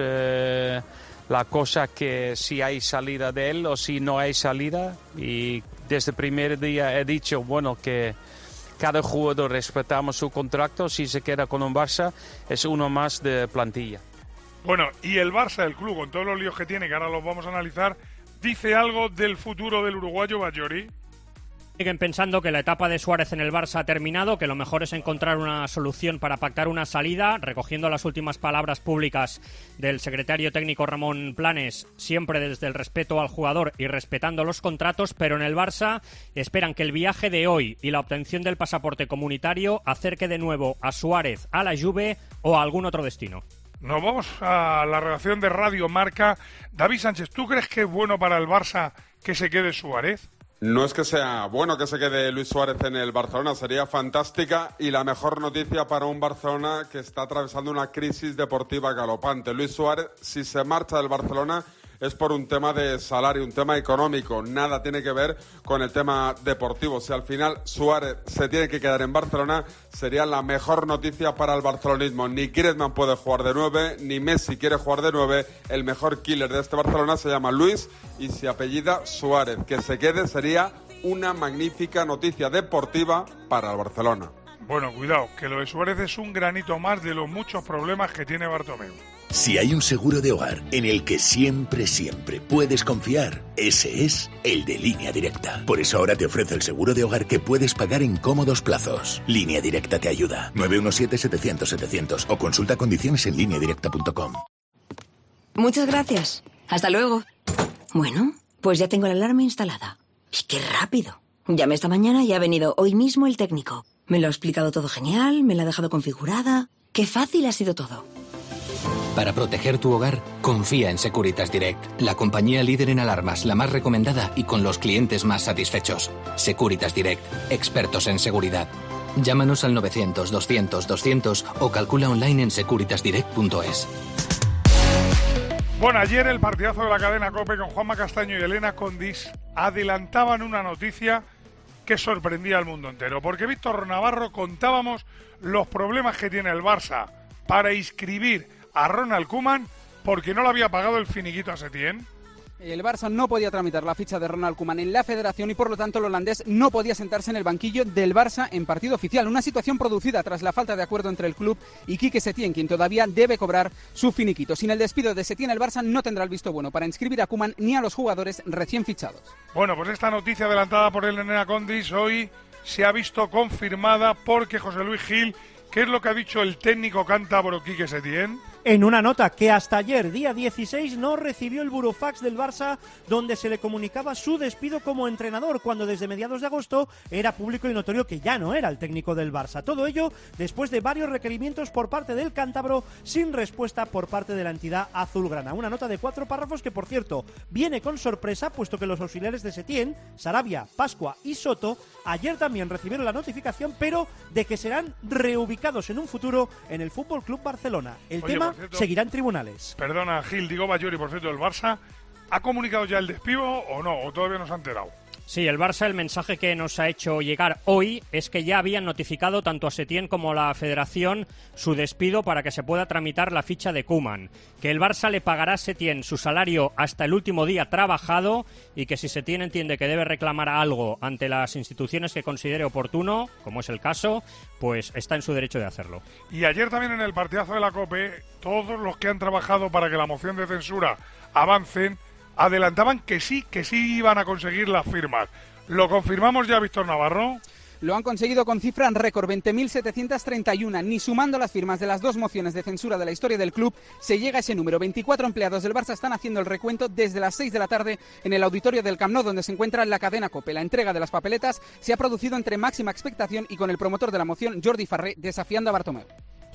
la cosa que si hay salida de él o si no hay salida. Y desde el primer día he dicho, bueno, que cada jugador respetamos su contrato. Si se queda con un Barça, es uno más de plantilla. Bueno, y el Barça, el club, con todos los líos que tiene, que ahora los vamos a analizar, ¿dice algo del futuro del uruguayo Bajori? Siguen pensando que la etapa de Suárez en el Barça ha terminado, que lo mejor es encontrar una solución para pactar una salida, recogiendo las últimas palabras públicas del secretario técnico Ramón Planes, siempre desde el respeto al jugador y respetando los contratos, pero en el Barça esperan que el viaje de hoy y la obtención del pasaporte comunitario acerque de nuevo a Suárez a la Juve o a algún otro destino. Nos vamos a la redacción de Radio Marca. David Sánchez, ¿tú crees que es bueno para el Barça que se quede Suárez? No es que sea bueno que se quede Luis Suárez en el Barcelona, sería fantástica y la mejor noticia para un Barcelona que está atravesando una crisis deportiva galopante. Luis Suárez, si se marcha del Barcelona, es por un tema de salario, un tema económico, nada tiene que ver con el tema deportivo. Si al final Suárez se tiene que quedar en Barcelona, sería la mejor noticia para el barcelonismo. Ni Griezmann puede jugar de 9, ni Messi quiere jugar de 9. El mejor killer de este Barcelona se llama Luis y se apellida Suárez. Que se quede sería una magnífica noticia deportiva para el Barcelona. Bueno, cuidado, que lo de Suárez es un granito más de los muchos problemas que tiene Bartomeu. Si hay un seguro de hogar en el que siempre puedes confiar, ese es el de Línea Directa. Por eso ahora te ofrece el seguro de hogar que puedes pagar en cómodos plazos. Línea Directa te ayuda. 917-700-700 o consulta condiciones en lineadirecta.com. Muchas gracias. Hasta luego. Bueno, pues ya tengo la alarma instalada. ¡Y qué rápido! Llamé esta mañana y ha venido hoy mismo el técnico. Me lo ha explicado todo genial, me la ha dejado configurada. ¡Qué fácil ha sido todo! Para proteger tu hogar, confía en Securitas Direct, la compañía líder en alarmas, la más recomendada y con los clientes más satisfechos. Securitas Direct, expertos en seguridad. Llámanos al 900-200-200 o calcula online en securitasdirect.es. Bueno, ayer el partidazo de la cadena COPE con Juanma Castaño y Elena Condis adelantaban una noticia que sorprendía al mundo entero. Porque Víctor Navarro contábamos los problemas que tiene el Barça para inscribir a Ronald Koeman porque no le había pagado el finiquito a Setién. El Barça no podía tramitar la ficha de Ronald Koeman en la federación y por lo tanto el holandés no podía sentarse en el banquillo del Barça en partido oficial. Una situación producida tras la falta de acuerdo entre el club y Quique Setién, quien todavía debe cobrar su finiquito. Sin el despido de Setién, el Barça no tendrá el visto bueno para inscribir a Koeman ni a los jugadores recién fichados. Bueno, pues esta noticia adelantada por Elena Condis hoy se ha visto confirmada porque José Luis Gil, ¿qué es lo que ha dicho el técnico cántabro Quique Setién? En una nota que hasta ayer, día 16, no recibió el burofax del Barça donde se le comunicaba su despido como entrenador, cuando desde mediados de agosto era público y notorio que ya no era el técnico del Barça. Todo ello después de varios requerimientos por parte del cántabro sin respuesta por parte de la entidad azulgrana. Una nota de 4 párrafos que, por cierto, viene con sorpresa, puesto que los auxiliares de Setién, Sarabia, Pascua y Soto, ayer también recibieron la notificación, pero de que serán reubicados en un futuro en el FC Barcelona. El tema seguirá en tribunales. Perdona, Gil, digo Bayori, por cierto, ¿el Barça ha comunicado ya el despido o no? ¿O todavía no se ha enterado? Sí, el Barça, el mensaje que nos ha hecho llegar hoy es que ya habían notificado tanto a Setién como a la Federación su despido para que se pueda tramitar la ficha de Koeman, que el Barça le pagará a Setién su salario hasta el último día trabajado y que si Setién entiende que debe reclamar algo ante las instituciones que considere oportuno, como es el caso, pues está en su derecho de hacerlo. Y ayer también en el partidazo de la COPE, todos los que han trabajado para que la moción de censura avancen adelantaban que sí iban a conseguir las firmas. ¿Lo confirmamos ya, Víctor Navarro? Lo han conseguido con cifra récord, 20.731. Ni sumando las firmas de las 2 mociones de censura de la historia del club se llega a ese número. 24 empleados del Barça están haciendo el recuento desde las 6 de la tarde en el auditorio del Camp Nou, donde se encuentra la cadena COPE. La entrega de las papeletas se ha producido entre máxima expectación y con el promotor de la moción, Jordi Farré, desafiando a Bartomeu.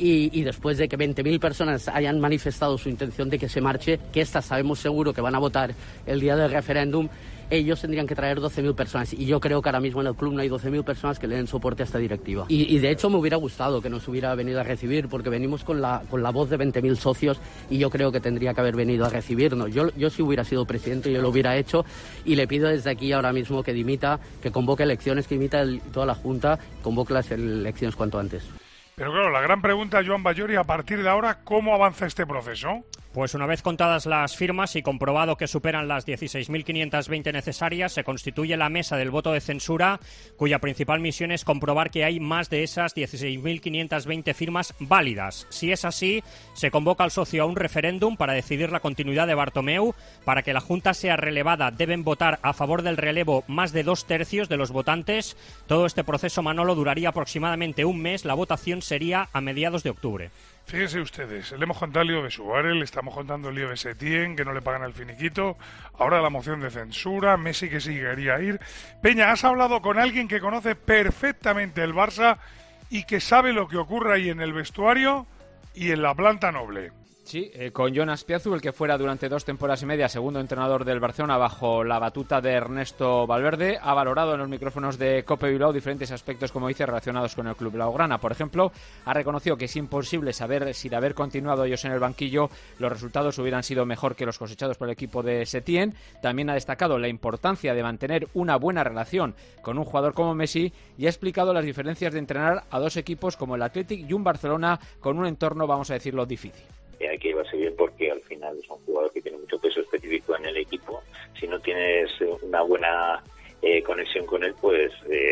Y después de que 20.000 personas hayan manifestado su intención de que se marche, que estas sabemos seguro que van a votar el día del referéndum, ellos tendrían que traer 12.000 personas. Y yo creo que ahora mismo en el club no hay 12.000 personas que le den soporte a esta directiva. Y de hecho me hubiera gustado que nos hubiera venido a recibir, porque venimos con la voz de 20.000 socios y yo creo que tendría que haber venido a recibirnos. Yo si hubiera sido presidente, yo lo hubiera hecho y le pido desde aquí ahora mismo que dimita, que convoque elecciones, que dimita toda la Junta, convoque las elecciones cuanto antes. Pero claro, la gran pregunta, Joan Bayori, a partir de ahora, ¿cómo avanza este proceso? Pues una vez contadas las firmas y comprobado que superan las 16.520 necesarias, se constituye la mesa del voto de censura, cuya principal misión es comprobar que hay más de esas 16.520 firmas válidas. Si es así, se convoca al socio a un referéndum para decidir la continuidad de Bartomeu. Para que la Junta sea relevada, deben votar a favor del relevo más de 2/3 de los votantes. Todo este proceso, Manolo, duraría aproximadamente un mes. La votación sería a mediados de octubre. Fíjense ustedes, le hemos contado el lío de Suárez, le estamos contando el lío de Setién, que no le pagan el finiquito, ahora la moción de censura, Messi que sí quería ir. Peña, has hablado con alguien que conoce perfectamente el Barça y que sabe lo que ocurre ahí en el vestuario y en la planta noble. Sí, con Jonas Piazu, el que fuera durante 2 temporadas y media segundo entrenador del Barcelona bajo la batuta de Ernesto Valverde, ha valorado en los micrófonos de COPE Bilbao diferentes aspectos, como dice, relacionados con el club blaugrana. Por ejemplo, ha reconocido que es imposible saber si de haber continuado ellos en el banquillo los resultados hubieran sido mejor que los cosechados por el equipo de Setién. También ha destacado la importancia de mantener una buena relación con un jugador como Messi y ha explicado las diferencias de entrenar a 2 equipos como el Athletic y un Barcelona con un entorno, vamos a decirlo, difícil. Hay que llevarse bien porque al final es un jugador que tiene mucho peso específico en el equipo. Si no tienes una buena conexión con él, pues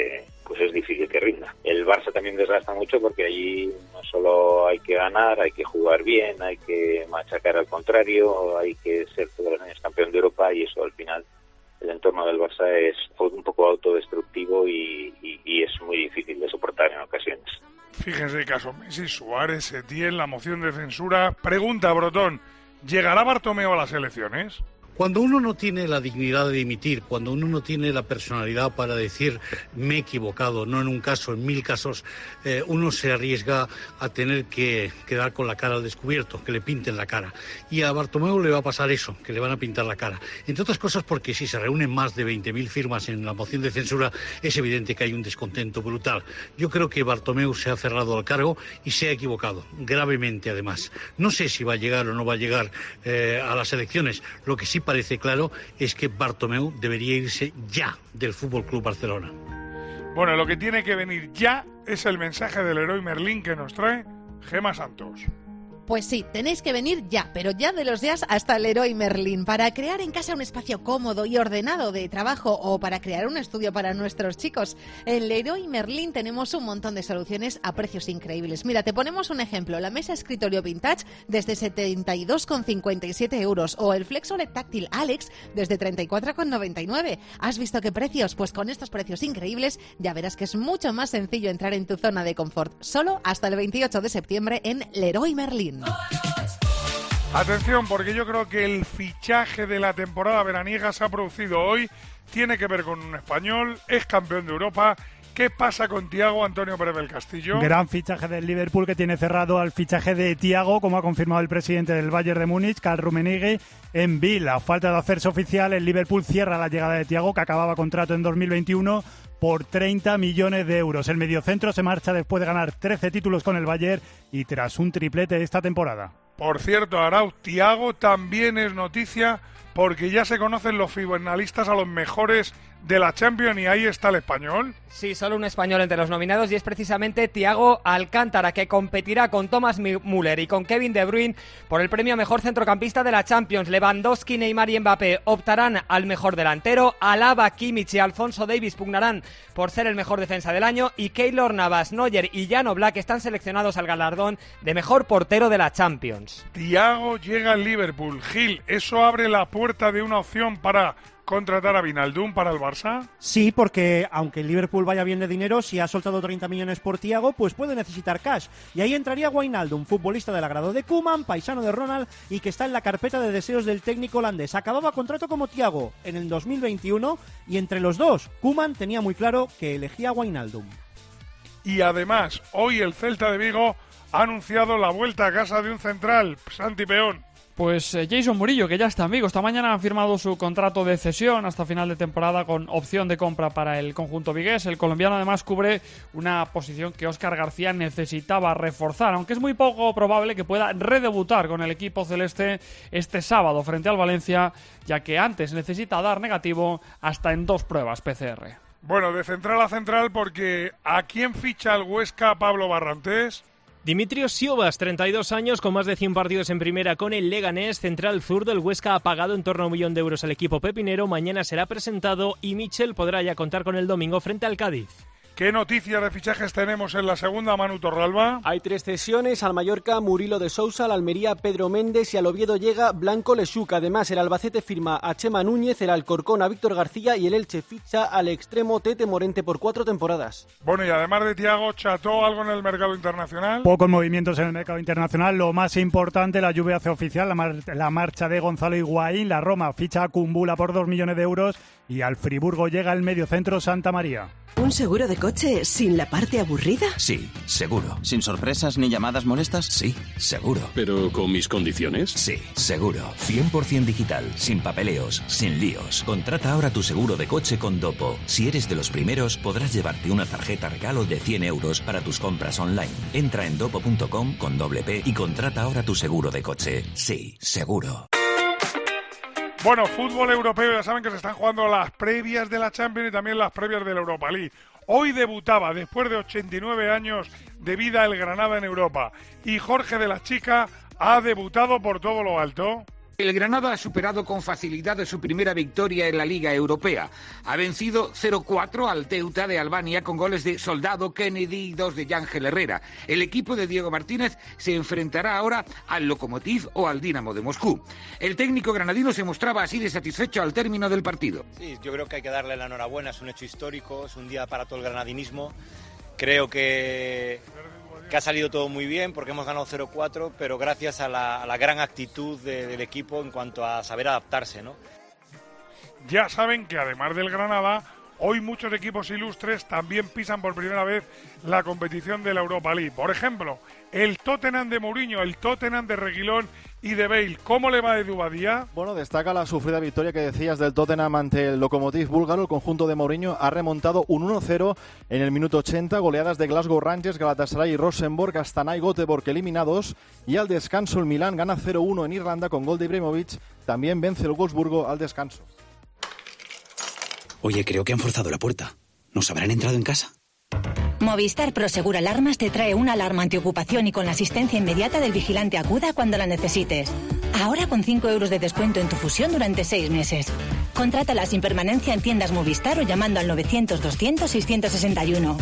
es difícil que rinda. El Barça también desgasta mucho porque allí no solo hay que ganar, hay que jugar bien, hay que machacar al contrario, hay que ser todos los años campeón de Europa y eso al final el entorno del Barça es un poco autodestructivo y es muy difícil de soportar en ocasiones. Fíjense el caso Messi, Suárez, Setién, la moción de censura. Pregunta, Brotón, ¿llegará Bartomeu a las elecciones? Cuando uno no tiene la dignidad de dimitir, cuando uno no tiene la personalidad para decir me he equivocado, no en un caso, en 1000 casos, uno se arriesga a tener que quedar con la cara al descubierto, que le pinten la cara. Y a Bartomeu le va a pasar eso, que le van a pintar la cara. Entre otras cosas porque si se reúnen más de 20.000 firmas en la moción de censura, es evidente que hay un descontento brutal. Yo creo que Bartomeu se ha cerrado al cargo y se ha equivocado, gravemente además. No sé si va a llegar o no va a llegar a las elecciones. Lo que sí parece claro es que Bartomeu debería irse ya del FC Barcelona. Bueno, lo que tiene que venir ya es el mensaje del Leroy Merlin que nos trae Gemma Santos. Pues sí, tenéis que venir ya, pero ya de los días hasta Leroy Merlin, para crear en casa un espacio cómodo y ordenado de trabajo o para crear un estudio para nuestros chicos. En Leroy Merlin tenemos un montón de soluciones a precios increíbles. Mira, te ponemos un ejemplo, la mesa escritorio vintage desde 72,57 euros o el Flexolet táctil Alex desde 34,99. ¿Has visto qué precios? Pues con estos precios increíbles ya verás que es mucho más sencillo entrar en tu zona de confort. Solo hasta el 28 de septiembre en Leroy Merlin. Atención, porque yo creo que el fichaje de la temporada veraniega se ha producido hoy, tiene que ver con un español, es campeón de Europa. ¿Qué pasa con Thiago Antonio Pérez del Castillo? Gran fichaje del Liverpool, que tiene cerrado al fichaje de Thiago, como ha confirmado el presidente del Bayern de Múnich, Karl Rummenigge, en Bill. A falta de hacerse oficial, el Liverpool cierra la llegada de Thiago, que acababa contrato en 2021, por 30 millones de euros. El mediocentro se marcha después de ganar 13 títulos con el Bayern y tras un triplete esta temporada. Por cierto, Arau, Thiago también es noticia porque ya se conocen los finalistas a los mejores de la Champions y ahí está el español. Sí, solo un español entre los nominados y es precisamente Thiago Alcántara, que competirá con Thomas Müller y con Kevin De Bruyne por el premio a mejor centrocampista de la Champions. Lewandowski, Neymar y Mbappé optarán al mejor delantero. Alaba, Kimmich y Alphonso Davies pugnarán por ser el mejor defensa del año y Keylor Navas, Neuer y Jan Oblak están seleccionados al galardón de mejor portero de la Champions. Thiago llega al Liverpool. Gil, ¿eso abre la puerta de una opción para contratar a Wijnaldum para el Barça? Sí, porque aunque el Liverpool vaya bien de dinero, si ha soltado 30 millones por Thiago, pues puede necesitar cash. Y ahí entraría Wijnaldum, futbolista del agrado de Koeman, paisano de Ronald y que está en la carpeta de deseos del técnico holandés. Acababa contrato como Thiago en el 2021 y entre los dos, Koeman tenía muy claro que elegía a Wijnaldum. Y además, hoy el Celta de Vigo ha anunciado la vuelta a casa de un central, Santi Peón. Pues Jason Murillo, que ya está, amigo. Esta mañana ha firmado su contrato de cesión hasta final de temporada con opción de compra para el conjunto vigués. El colombiano además cubre una posición que Óscar García necesitaba reforzar, aunque es muy poco probable que pueda redebutar con el equipo celeste este sábado frente al Valencia, ya que antes necesita dar negativo hasta en 2 pruebas PCR. Bueno, de central a central, porque ¿a quién ficha el Huesca Pablo Barrantes? Dimitrios Siobas, 32 años, con más de 100 partidos en primera con el Leganés, central zurdo. El Huesca ha pagado en torno a 1 millón de euros al equipo pepinero. Mañana será presentado y Michel podrá ya contar con el domingo frente al Cádiz. ¿Qué noticias de fichajes tenemos en la segunda, Manu Torralba? Hay 3 cesiones, al Mallorca Murilo de Sousa, al Almería Pedro Méndez y al Oviedo llega Blanco Lechuca. Además, el Albacete firma a Chema Núñez, el Alcorcón a Víctor García y el Elche ficha al extremo Tete Morente por 4 temporadas. Bueno, y además de Thiago, ¿cható algo en el mercado internacional? Pocos movimientos en el mercado internacional. Lo más importante, la Juve hace oficial la marcha de Gonzalo Higuaín. La Roma ficha a Kumbula por 2 millones de euros y al Friburgo llega el mediocentro Santa María. ¿Un seguro de coche sin la parte aburrida? Sí, seguro. ¿Sin sorpresas ni llamadas molestas? Sí, seguro. ¿Pero con mis condiciones? Sí, seguro. 100% digital, sin papeleos, sin líos. Contrata ahora tu seguro de coche con Dopo. Si eres de los primeros, podrás llevarte una tarjeta regalo de 100 euros para tus compras online. Entra en dopo.com con doble P y contrata ahora tu seguro de coche. Sí, seguro. Bueno, fútbol europeo, ya saben que se están jugando las previas de la Champions y también las previas de la Europa League. Hoy debutaba, después de 89 años de vida, el Granada en Europa. Y Jorge de la Chica ha debutado por todo lo alto. El Granada ha superado con facilidad su primera victoria en la Liga Europea. Ha vencido 0-4 al Teuta de Albania con goles de Soldado, Kennedy y 2 de Ángel Herrera. El equipo de Diego Martínez se enfrentará ahora al Lokomotiv o al Dinamo de Moscú. El técnico granadino se mostraba así de satisfecho al término del partido. Sí, yo creo que hay que darle la enhorabuena, es un hecho histórico, es un día para todo el granadinismo. Creo que ha salido todo muy bien porque hemos ganado 0-4, pero gracias a la gran actitud del equipo en cuanto a saber adaptarse, ¿no? Ya saben que además del Granada, hoy muchos equipos ilustres también pisan por primera vez la competición de la Europa League. Por ejemplo, el Tottenham de Mourinho, el Tottenham de Reguilón y de Bale. ¿Cómo le va a Edu Badía? Bueno, destaca la sufrida victoria que decías del Tottenham ante el Lokomotiv búlgaro. El conjunto de Mourinho ha remontado un 1-0 en el minuto 80. Goleadas de Glasgow Rangers, Galatasaray y Rosenborg, Astana y Göteborg eliminados. Y al descanso el Milán gana 0-1 en Irlanda con gol de Ibrahimovic. También vence el Wolfsburgo al descanso. Oye, creo que han forzado la puerta. ¿Nos habrán entrado en casa? Movistar Prosegur Alarmas te trae una alarma antiocupación y con la asistencia inmediata del vigilante Acuda cuando la necesites. Ahora con 5 euros de descuento en tu fusión durante 6 meses. Contrátala sin permanencia en tiendas Movistar o llamando al 900-200-661.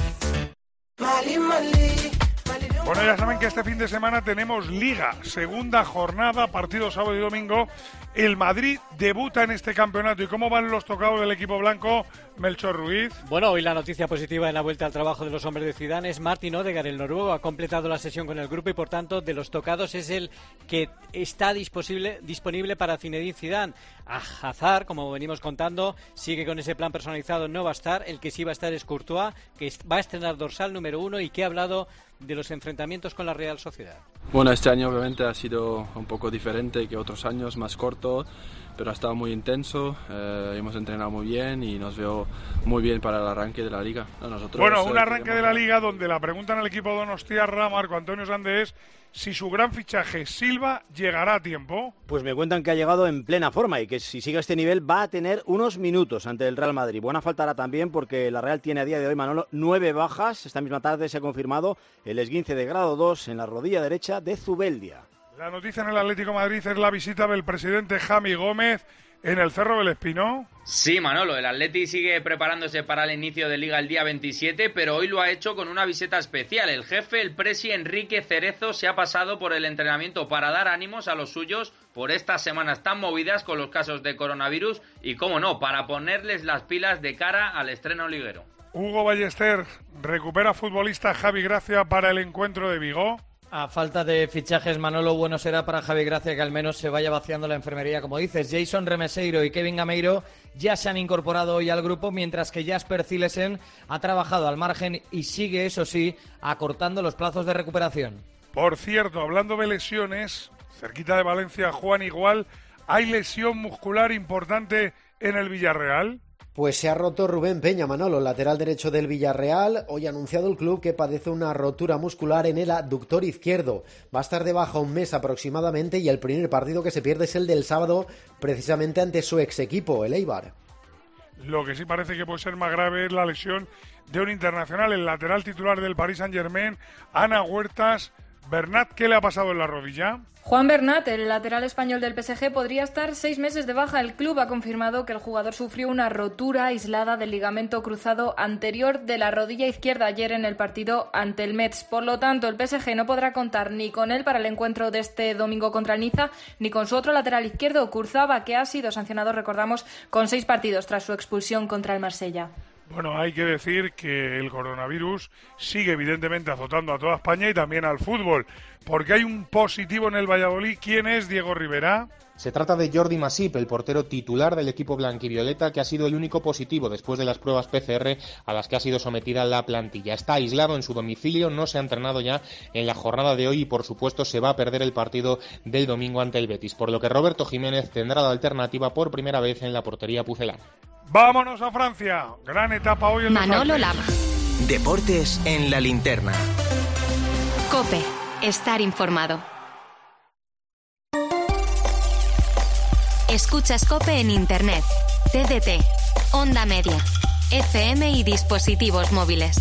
Bueno, ya saben que este fin de semana tenemos Liga, segunda jornada, partido sábado y domingo. El Madrid debuta en este campeonato. ¿Y cómo van los tocados del equipo blanco, Melchor Ruiz? Bueno, hoy la noticia positiva en la vuelta al trabajo de los hombres de Zidane es Martin Odegaard, el noruego, ha completado la sesión con el grupo y por tanto de los tocados es el que está disponible para Zinedine Zidane. Hazard, como venimos contando, sigue con ese plan personalizado, no va a estar. El que sí va a estar es Courtois, que va a estrenar dorsal número 1 y que ha hablado de los enfrentamientos con la Real Sociedad. Bueno, este año obviamente ha sido un poco diferente que otros años, más corto, pero ha estado muy intenso, hemos entrenado muy bien y nos veo muy bien para el arranque de la Liga. Bueno, un arranque de la Liga donde la pregunta en el equipo donostiarra, Marco Antonio Sande, es si su gran fichaje Silva llegará a tiempo. Pues me cuentan que ha llegado en plena forma y que si sigue este nivel va a tener unos minutos ante el Real Madrid. Buena faltará también porque la Real tiene a día de hoy, Manolo, 9 bajas. Esta misma tarde se ha confirmado el esguince de grado 2 en la rodilla derecha de Zubeldia. La noticia en el Atlético de Madrid es la visita del presidente Javi Gómez en el Cerro del Espino. Sí, Manolo, el Atleti sigue preparándose para el inicio de Liga el día 27, pero hoy lo ha hecho con una visita especial. El jefe, el presi Enrique Cerezo, se ha pasado por el entrenamiento para dar ánimos a los suyos por estas semanas tan movidas con los casos de coronavirus y, cómo no, para ponerles las pilas de cara al estreno liguero. Hugo Ballester recupera futbolista Javi Gracia para el encuentro de Vigo. A falta de fichajes, Manolo, bueno será para Javi Gracia que al menos se vaya vaciando la enfermería, como dices. Jason Remeseiro y Kevin Gameiro ya se han incorporado hoy al grupo, mientras que Jasper Cillesen ha trabajado al margen y sigue, eso sí, acortando los plazos de recuperación. Por cierto, hablando de lesiones, cerquita de Valencia, Juan, igual, ¿hay lesión muscular importante en el Villarreal? Pues se ha roto Rubén Peña, Manolo, lateral derecho del Villarreal. Hoy ha anunciado el club que padece una rotura muscular en el aductor izquierdo. Va a estar de baja un mes aproximadamente y el primer partido que se pierde es el del sábado, precisamente ante su ex equipo, el Eibar. Lo que sí parece que puede ser más grave es la lesión de un internacional, el lateral titular del Paris Saint-Germain, Ana Huertas. Bernat, ¿qué le ha pasado en la rodilla? Juan Bernat, el lateral español del PSG, podría estar 6 meses de baja. El club ha confirmado que el jugador sufrió una rotura aislada del ligamento cruzado anterior de la rodilla izquierda ayer en el partido ante el Metz. Por lo tanto, el PSG no podrá contar ni con él para el encuentro de este domingo contra el Niza, ni con su otro lateral izquierdo, Kurzawa, que ha sido sancionado, recordamos, con 6 partidos tras su expulsión contra el Marsella. Bueno, hay que decir que el coronavirus sigue evidentemente azotando a toda España y también al fútbol, porque hay un positivo en el Valladolid. ¿Quién es? Diego Rivera. Se trata de Jordi Masip, el portero titular del equipo blanquivioleta, que ha sido el único positivo después de las pruebas PCR a las que ha sido sometida la plantilla. Está aislado en su domicilio, no se ha entrenado ya en la jornada de hoy y, por supuesto, se va a perder el partido del domingo ante el Betis, por lo que Roberto Jiménez tendrá la alternativa por primera vez en la portería pucelana. ¡Vámonos a Francia! Gran etapa hoy en Manolo Lama. Deportes en la linterna. COPE. Estar informado. Escuchas COPE en Internet, TDT, Onda Media, FM y dispositivos móviles.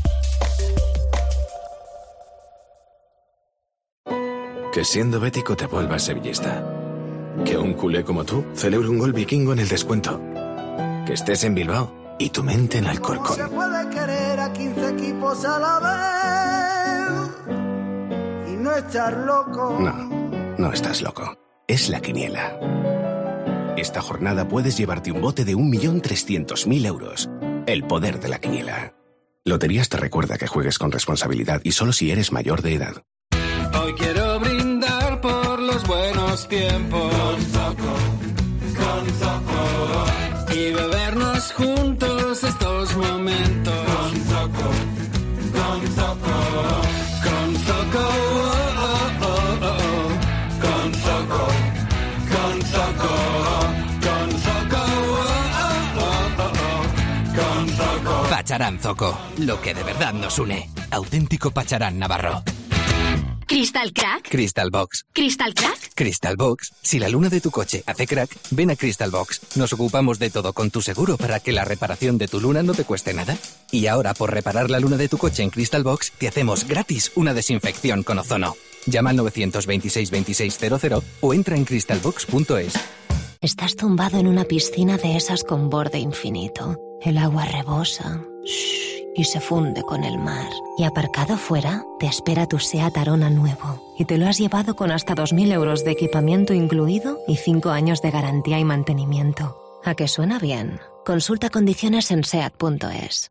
Que siendo bético te vuelvas sevillista. Que un culé como tú celebre un gol vikingo en el descuento. Que estés en Bilbao y tu mente en Alcorcón. Se puede querer a 15 equipos a la vez y no estar loco. No estás loco. Es la quiniela. Esta jornada puedes llevarte un bote de 1.300.000 euros. El poder de la quiniela. Loterías te recuerda que juegues con responsabilidad y solo si eres mayor de edad. Hoy quiero brindar por los buenos tiempos. Con Zoco. Y bebernos juntos estos momentos. Con Zoco. Con Zoco. Con Zoco. Con Zoco. Con Zoco. Con Zoco. Con Zoco. Pacharán Zoco, lo que de verdad nos une. Auténtico Pacharán navarro. ¿Crystal Crack? Crystal Box. ¿Crystal Crack? Crystal Box. Si la luna de tu coche hace crack, ven a Crystal Box. Nos ocupamos de todo con tu seguro para que la reparación de tu luna no te cueste nada. Y ahora, por reparar la luna de tu coche en Crystal Box, te hacemos gratis una desinfección con ozono. Llama al 926 2600 o entra en crystalbox.es. Estás tumbado en una piscina de esas con borde infinito. El agua rebosa y se funde con el mar. Y aparcado fuera, te espera tu SEAT Arona nuevo. Y te lo has llevado con hasta 2.000 euros de equipamiento incluido y 5 años de garantía y mantenimiento. ¿A que suena bien? Consulta condiciones en SEAT.es.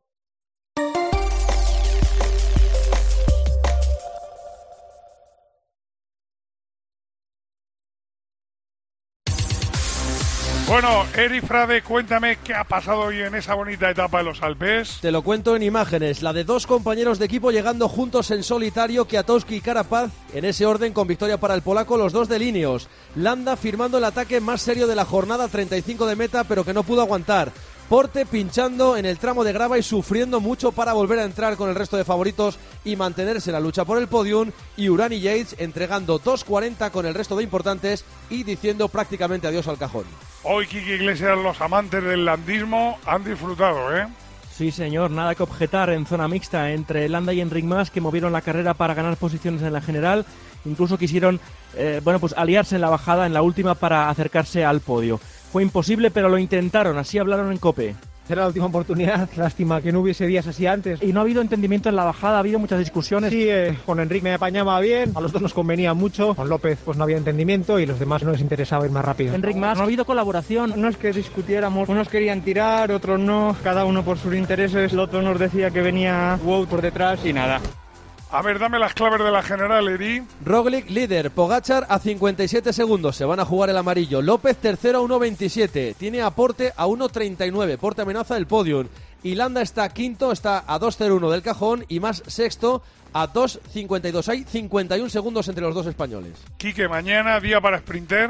Bueno, Eri Frade, cuéntame qué ha pasado hoy en esa bonita etapa de los Alpes. Te lo cuento en imágenes, la de dos compañeros de equipo llegando juntos en solitario, Kwiatkowski y Carapaz, en ese orden con victoria para el polaco, los dos de Ineos. Landa firmando el ataque más serio de la jornada, 35 de meta, pero que no pudo aguantar. Porte pinchando en el tramo de grava y sufriendo mucho para volver a entrar con el resto de favoritos y mantenerse en la lucha por el podium, y Urán y Yates entregando 2.40 con el resto de importantes y diciendo prácticamente adiós al cajón. Hoy, Quique Iglesias, los amantes del landismo han disfrutado, ¿eh? Sí, señor, nada que objetar en zona mixta entre Landa y Enric Mas, que movieron la carrera para ganar posiciones en la general. Incluso quisieron aliarse en la bajada, en la última, para acercarse al podio. Fue imposible, pero lo intentaron, así hablaron en COPE. Era la última oportunidad, lástima que no hubiese días así antes. Y no ha habido entendimiento en la bajada, ha habido muchas discusiones. Sí, con Enric me apañaba bien, a los dos nos convenía mucho. Con López pues no había entendimiento y los demás no les interesaba ir más rápido. Enric Mas, no ha habido colaboración. No es que discutiéramos, unos querían tirar, otros no, cada uno por sus intereses. El otro nos decía que venía Wout por detrás y nada. A ver, dame las claves de la general, Eri. Roglic líder, Pogačar a 57 segundos, se van a jugar el amarillo. López tercero a 1.27, tiene a Porte a 1.39, Porte amenaza el podium. Y Landa está quinto, está a 2.01 del cajón, y Mas sexto a 2.52. Hay 51 segundos entre los dos españoles. Quique, mañana día para sprinter.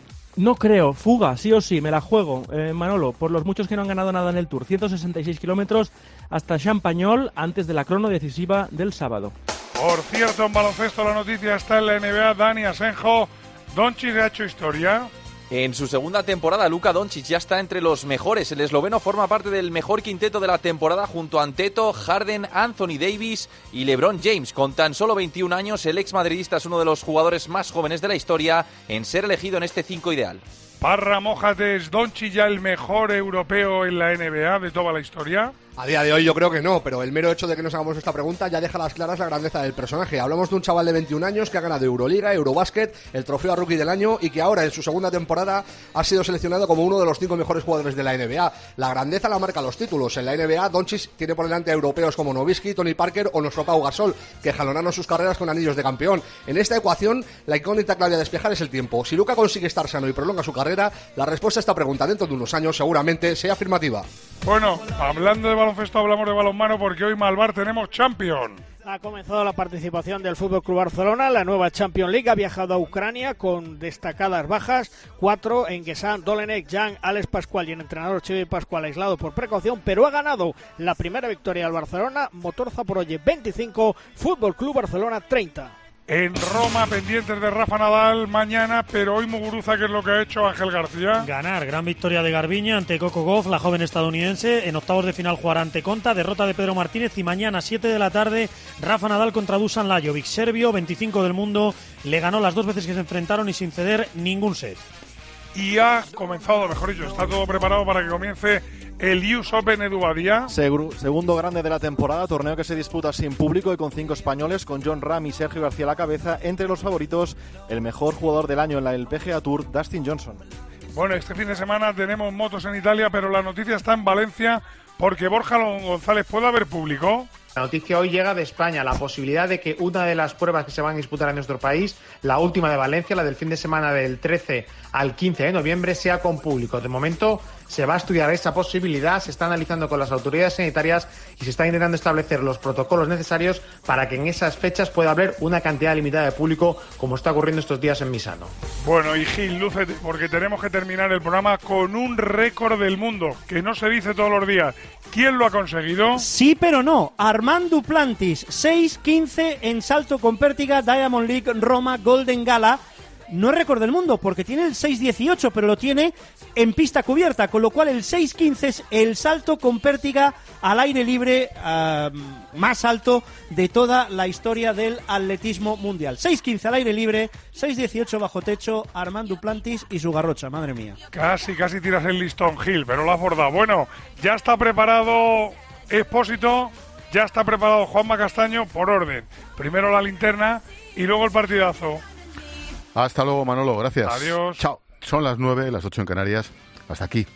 No creo, fuga, sí o sí, me la juego, Manolo, por los muchos que no han ganado nada en el Tour. 166 kilómetros hasta Champagnol antes de la crono decisiva del sábado. Por cierto, en baloncesto la noticia está en la NBA. Dani Asenjo, Doncic ha hecho historia. En su segunda temporada, Luka Doncic ya está entre los mejores. El esloveno forma parte del mejor quinteto de la temporada junto a Antetokounmpo, Harden, Anthony Davis y LeBron James. Con tan solo 21 años, el exmadridista es uno de los jugadores más jóvenes de la historia en ser elegido en este 5 ideal. Parra, mójate, ¿es Doncic ya el mejor europeo en la NBA de toda la historia? A día de hoy yo creo que no, pero el mero hecho de que nos hagamos esta pregunta ya deja a las claras la grandeza del personaje. Hablamos de un chaval de 21 años que ha ganado Euroliga, Eurobasket, el trofeo a Rookie del Año y que ahora en su segunda temporada ha sido seleccionado como uno de los 5 mejores jugadores de la NBA. La grandeza la marca los títulos. En la NBA, Doncic tiene por delante a europeos como Nowitzki, Tony Parker o nuestro Pau Gasol, que jalonaron sus carreras con anillos de campeón. En esta ecuación, la incógnita clave a despejar es el tiempo. Si Luka consigue estar sano y prolonga su carrera, la respuesta a esta pregunta dentro de unos años seguramente sea afirmativa. Bueno, hablando de baloncesto, hablamos de balonmano porque hoy Malvar tenemos Champions. Ha comenzado la participación del FC Barcelona, la nueva Champions League. Ha viajado a Ucrania con destacadas bajas, 4 en Guesan, Dolenek, Jan, Alex Pascual y el entrenador Xavi Pascual aislado por precaución, pero ha ganado la primera victoria al Barcelona, Motor Zaporozhye 25, FC Barcelona 30. En Roma, pendientes de Rafa Nadal mañana, pero hoy Muguruza, ¿qué es lo que ha hecho Ángel García? Ganar, gran victoria de Garbiñe ante Coco Gauff, la joven estadounidense. En octavos de final jugará ante Conta, derrota de Pedro Martínez, y mañana 7 de la tarde Rafa Nadal contra Dusan Lajovic, serbio, 25 del mundo, le ganó las 2 veces que se enfrentaron y sin ceder ningún set. Y ha comenzado, mejor dicho, está todo preparado para que comience el US Open Edu Badía. Segundo grande de la temporada, torneo que se disputa sin público y con 5 españoles, con Jon Rahm y Sergio García a la cabeza. Entre los favoritos, el mejor jugador del año en el PGA Tour, Dustin Johnson. Bueno, este fin de semana tenemos motos en Italia, pero la noticia está en Valencia porque Borja González, ¿puede haber público? La noticia hoy llega de España, la posibilidad de que una de las pruebas que se van a disputar en nuestro país, la última de Valencia, la del fin de semana del 13 al 15 de noviembre, sea con público. De momento se va a estudiar esa posibilidad, se está analizando con las autoridades sanitarias y se está intentando establecer los protocolos necesarios para que en esas fechas pueda haber una cantidad limitada de público, como está ocurriendo estos días en Misano. Bueno, y Gil, lúcete, porque tenemos que terminar el programa con un récord del mundo, que no se dice todos los días. ¿Quién lo ha conseguido? Sí, pero no. Armando Armand Duplantis, 6-15 en salto con pértiga, Diamond League, Roma, Golden Gala. No es récord del mundo porque tiene el 6.18, pero lo tiene en pista cubierta, con lo cual el 6.15 es el salto con pértiga al aire libre más alto de toda la historia del atletismo mundial. 6.15 al aire libre, 6.18 bajo techo, Armand Duplantis y su garrocha, madre mía. Casi tiras el listón, Gil, pero lo has bordado. Bueno, ya está preparado Expósito, ya está preparado Juanma Castaño por orden. Primero la linterna y luego el partidazo. Hasta luego, Manolo, gracias. Adiós. Chao. Son las 9, las 8 en Canarias. Hasta aquí.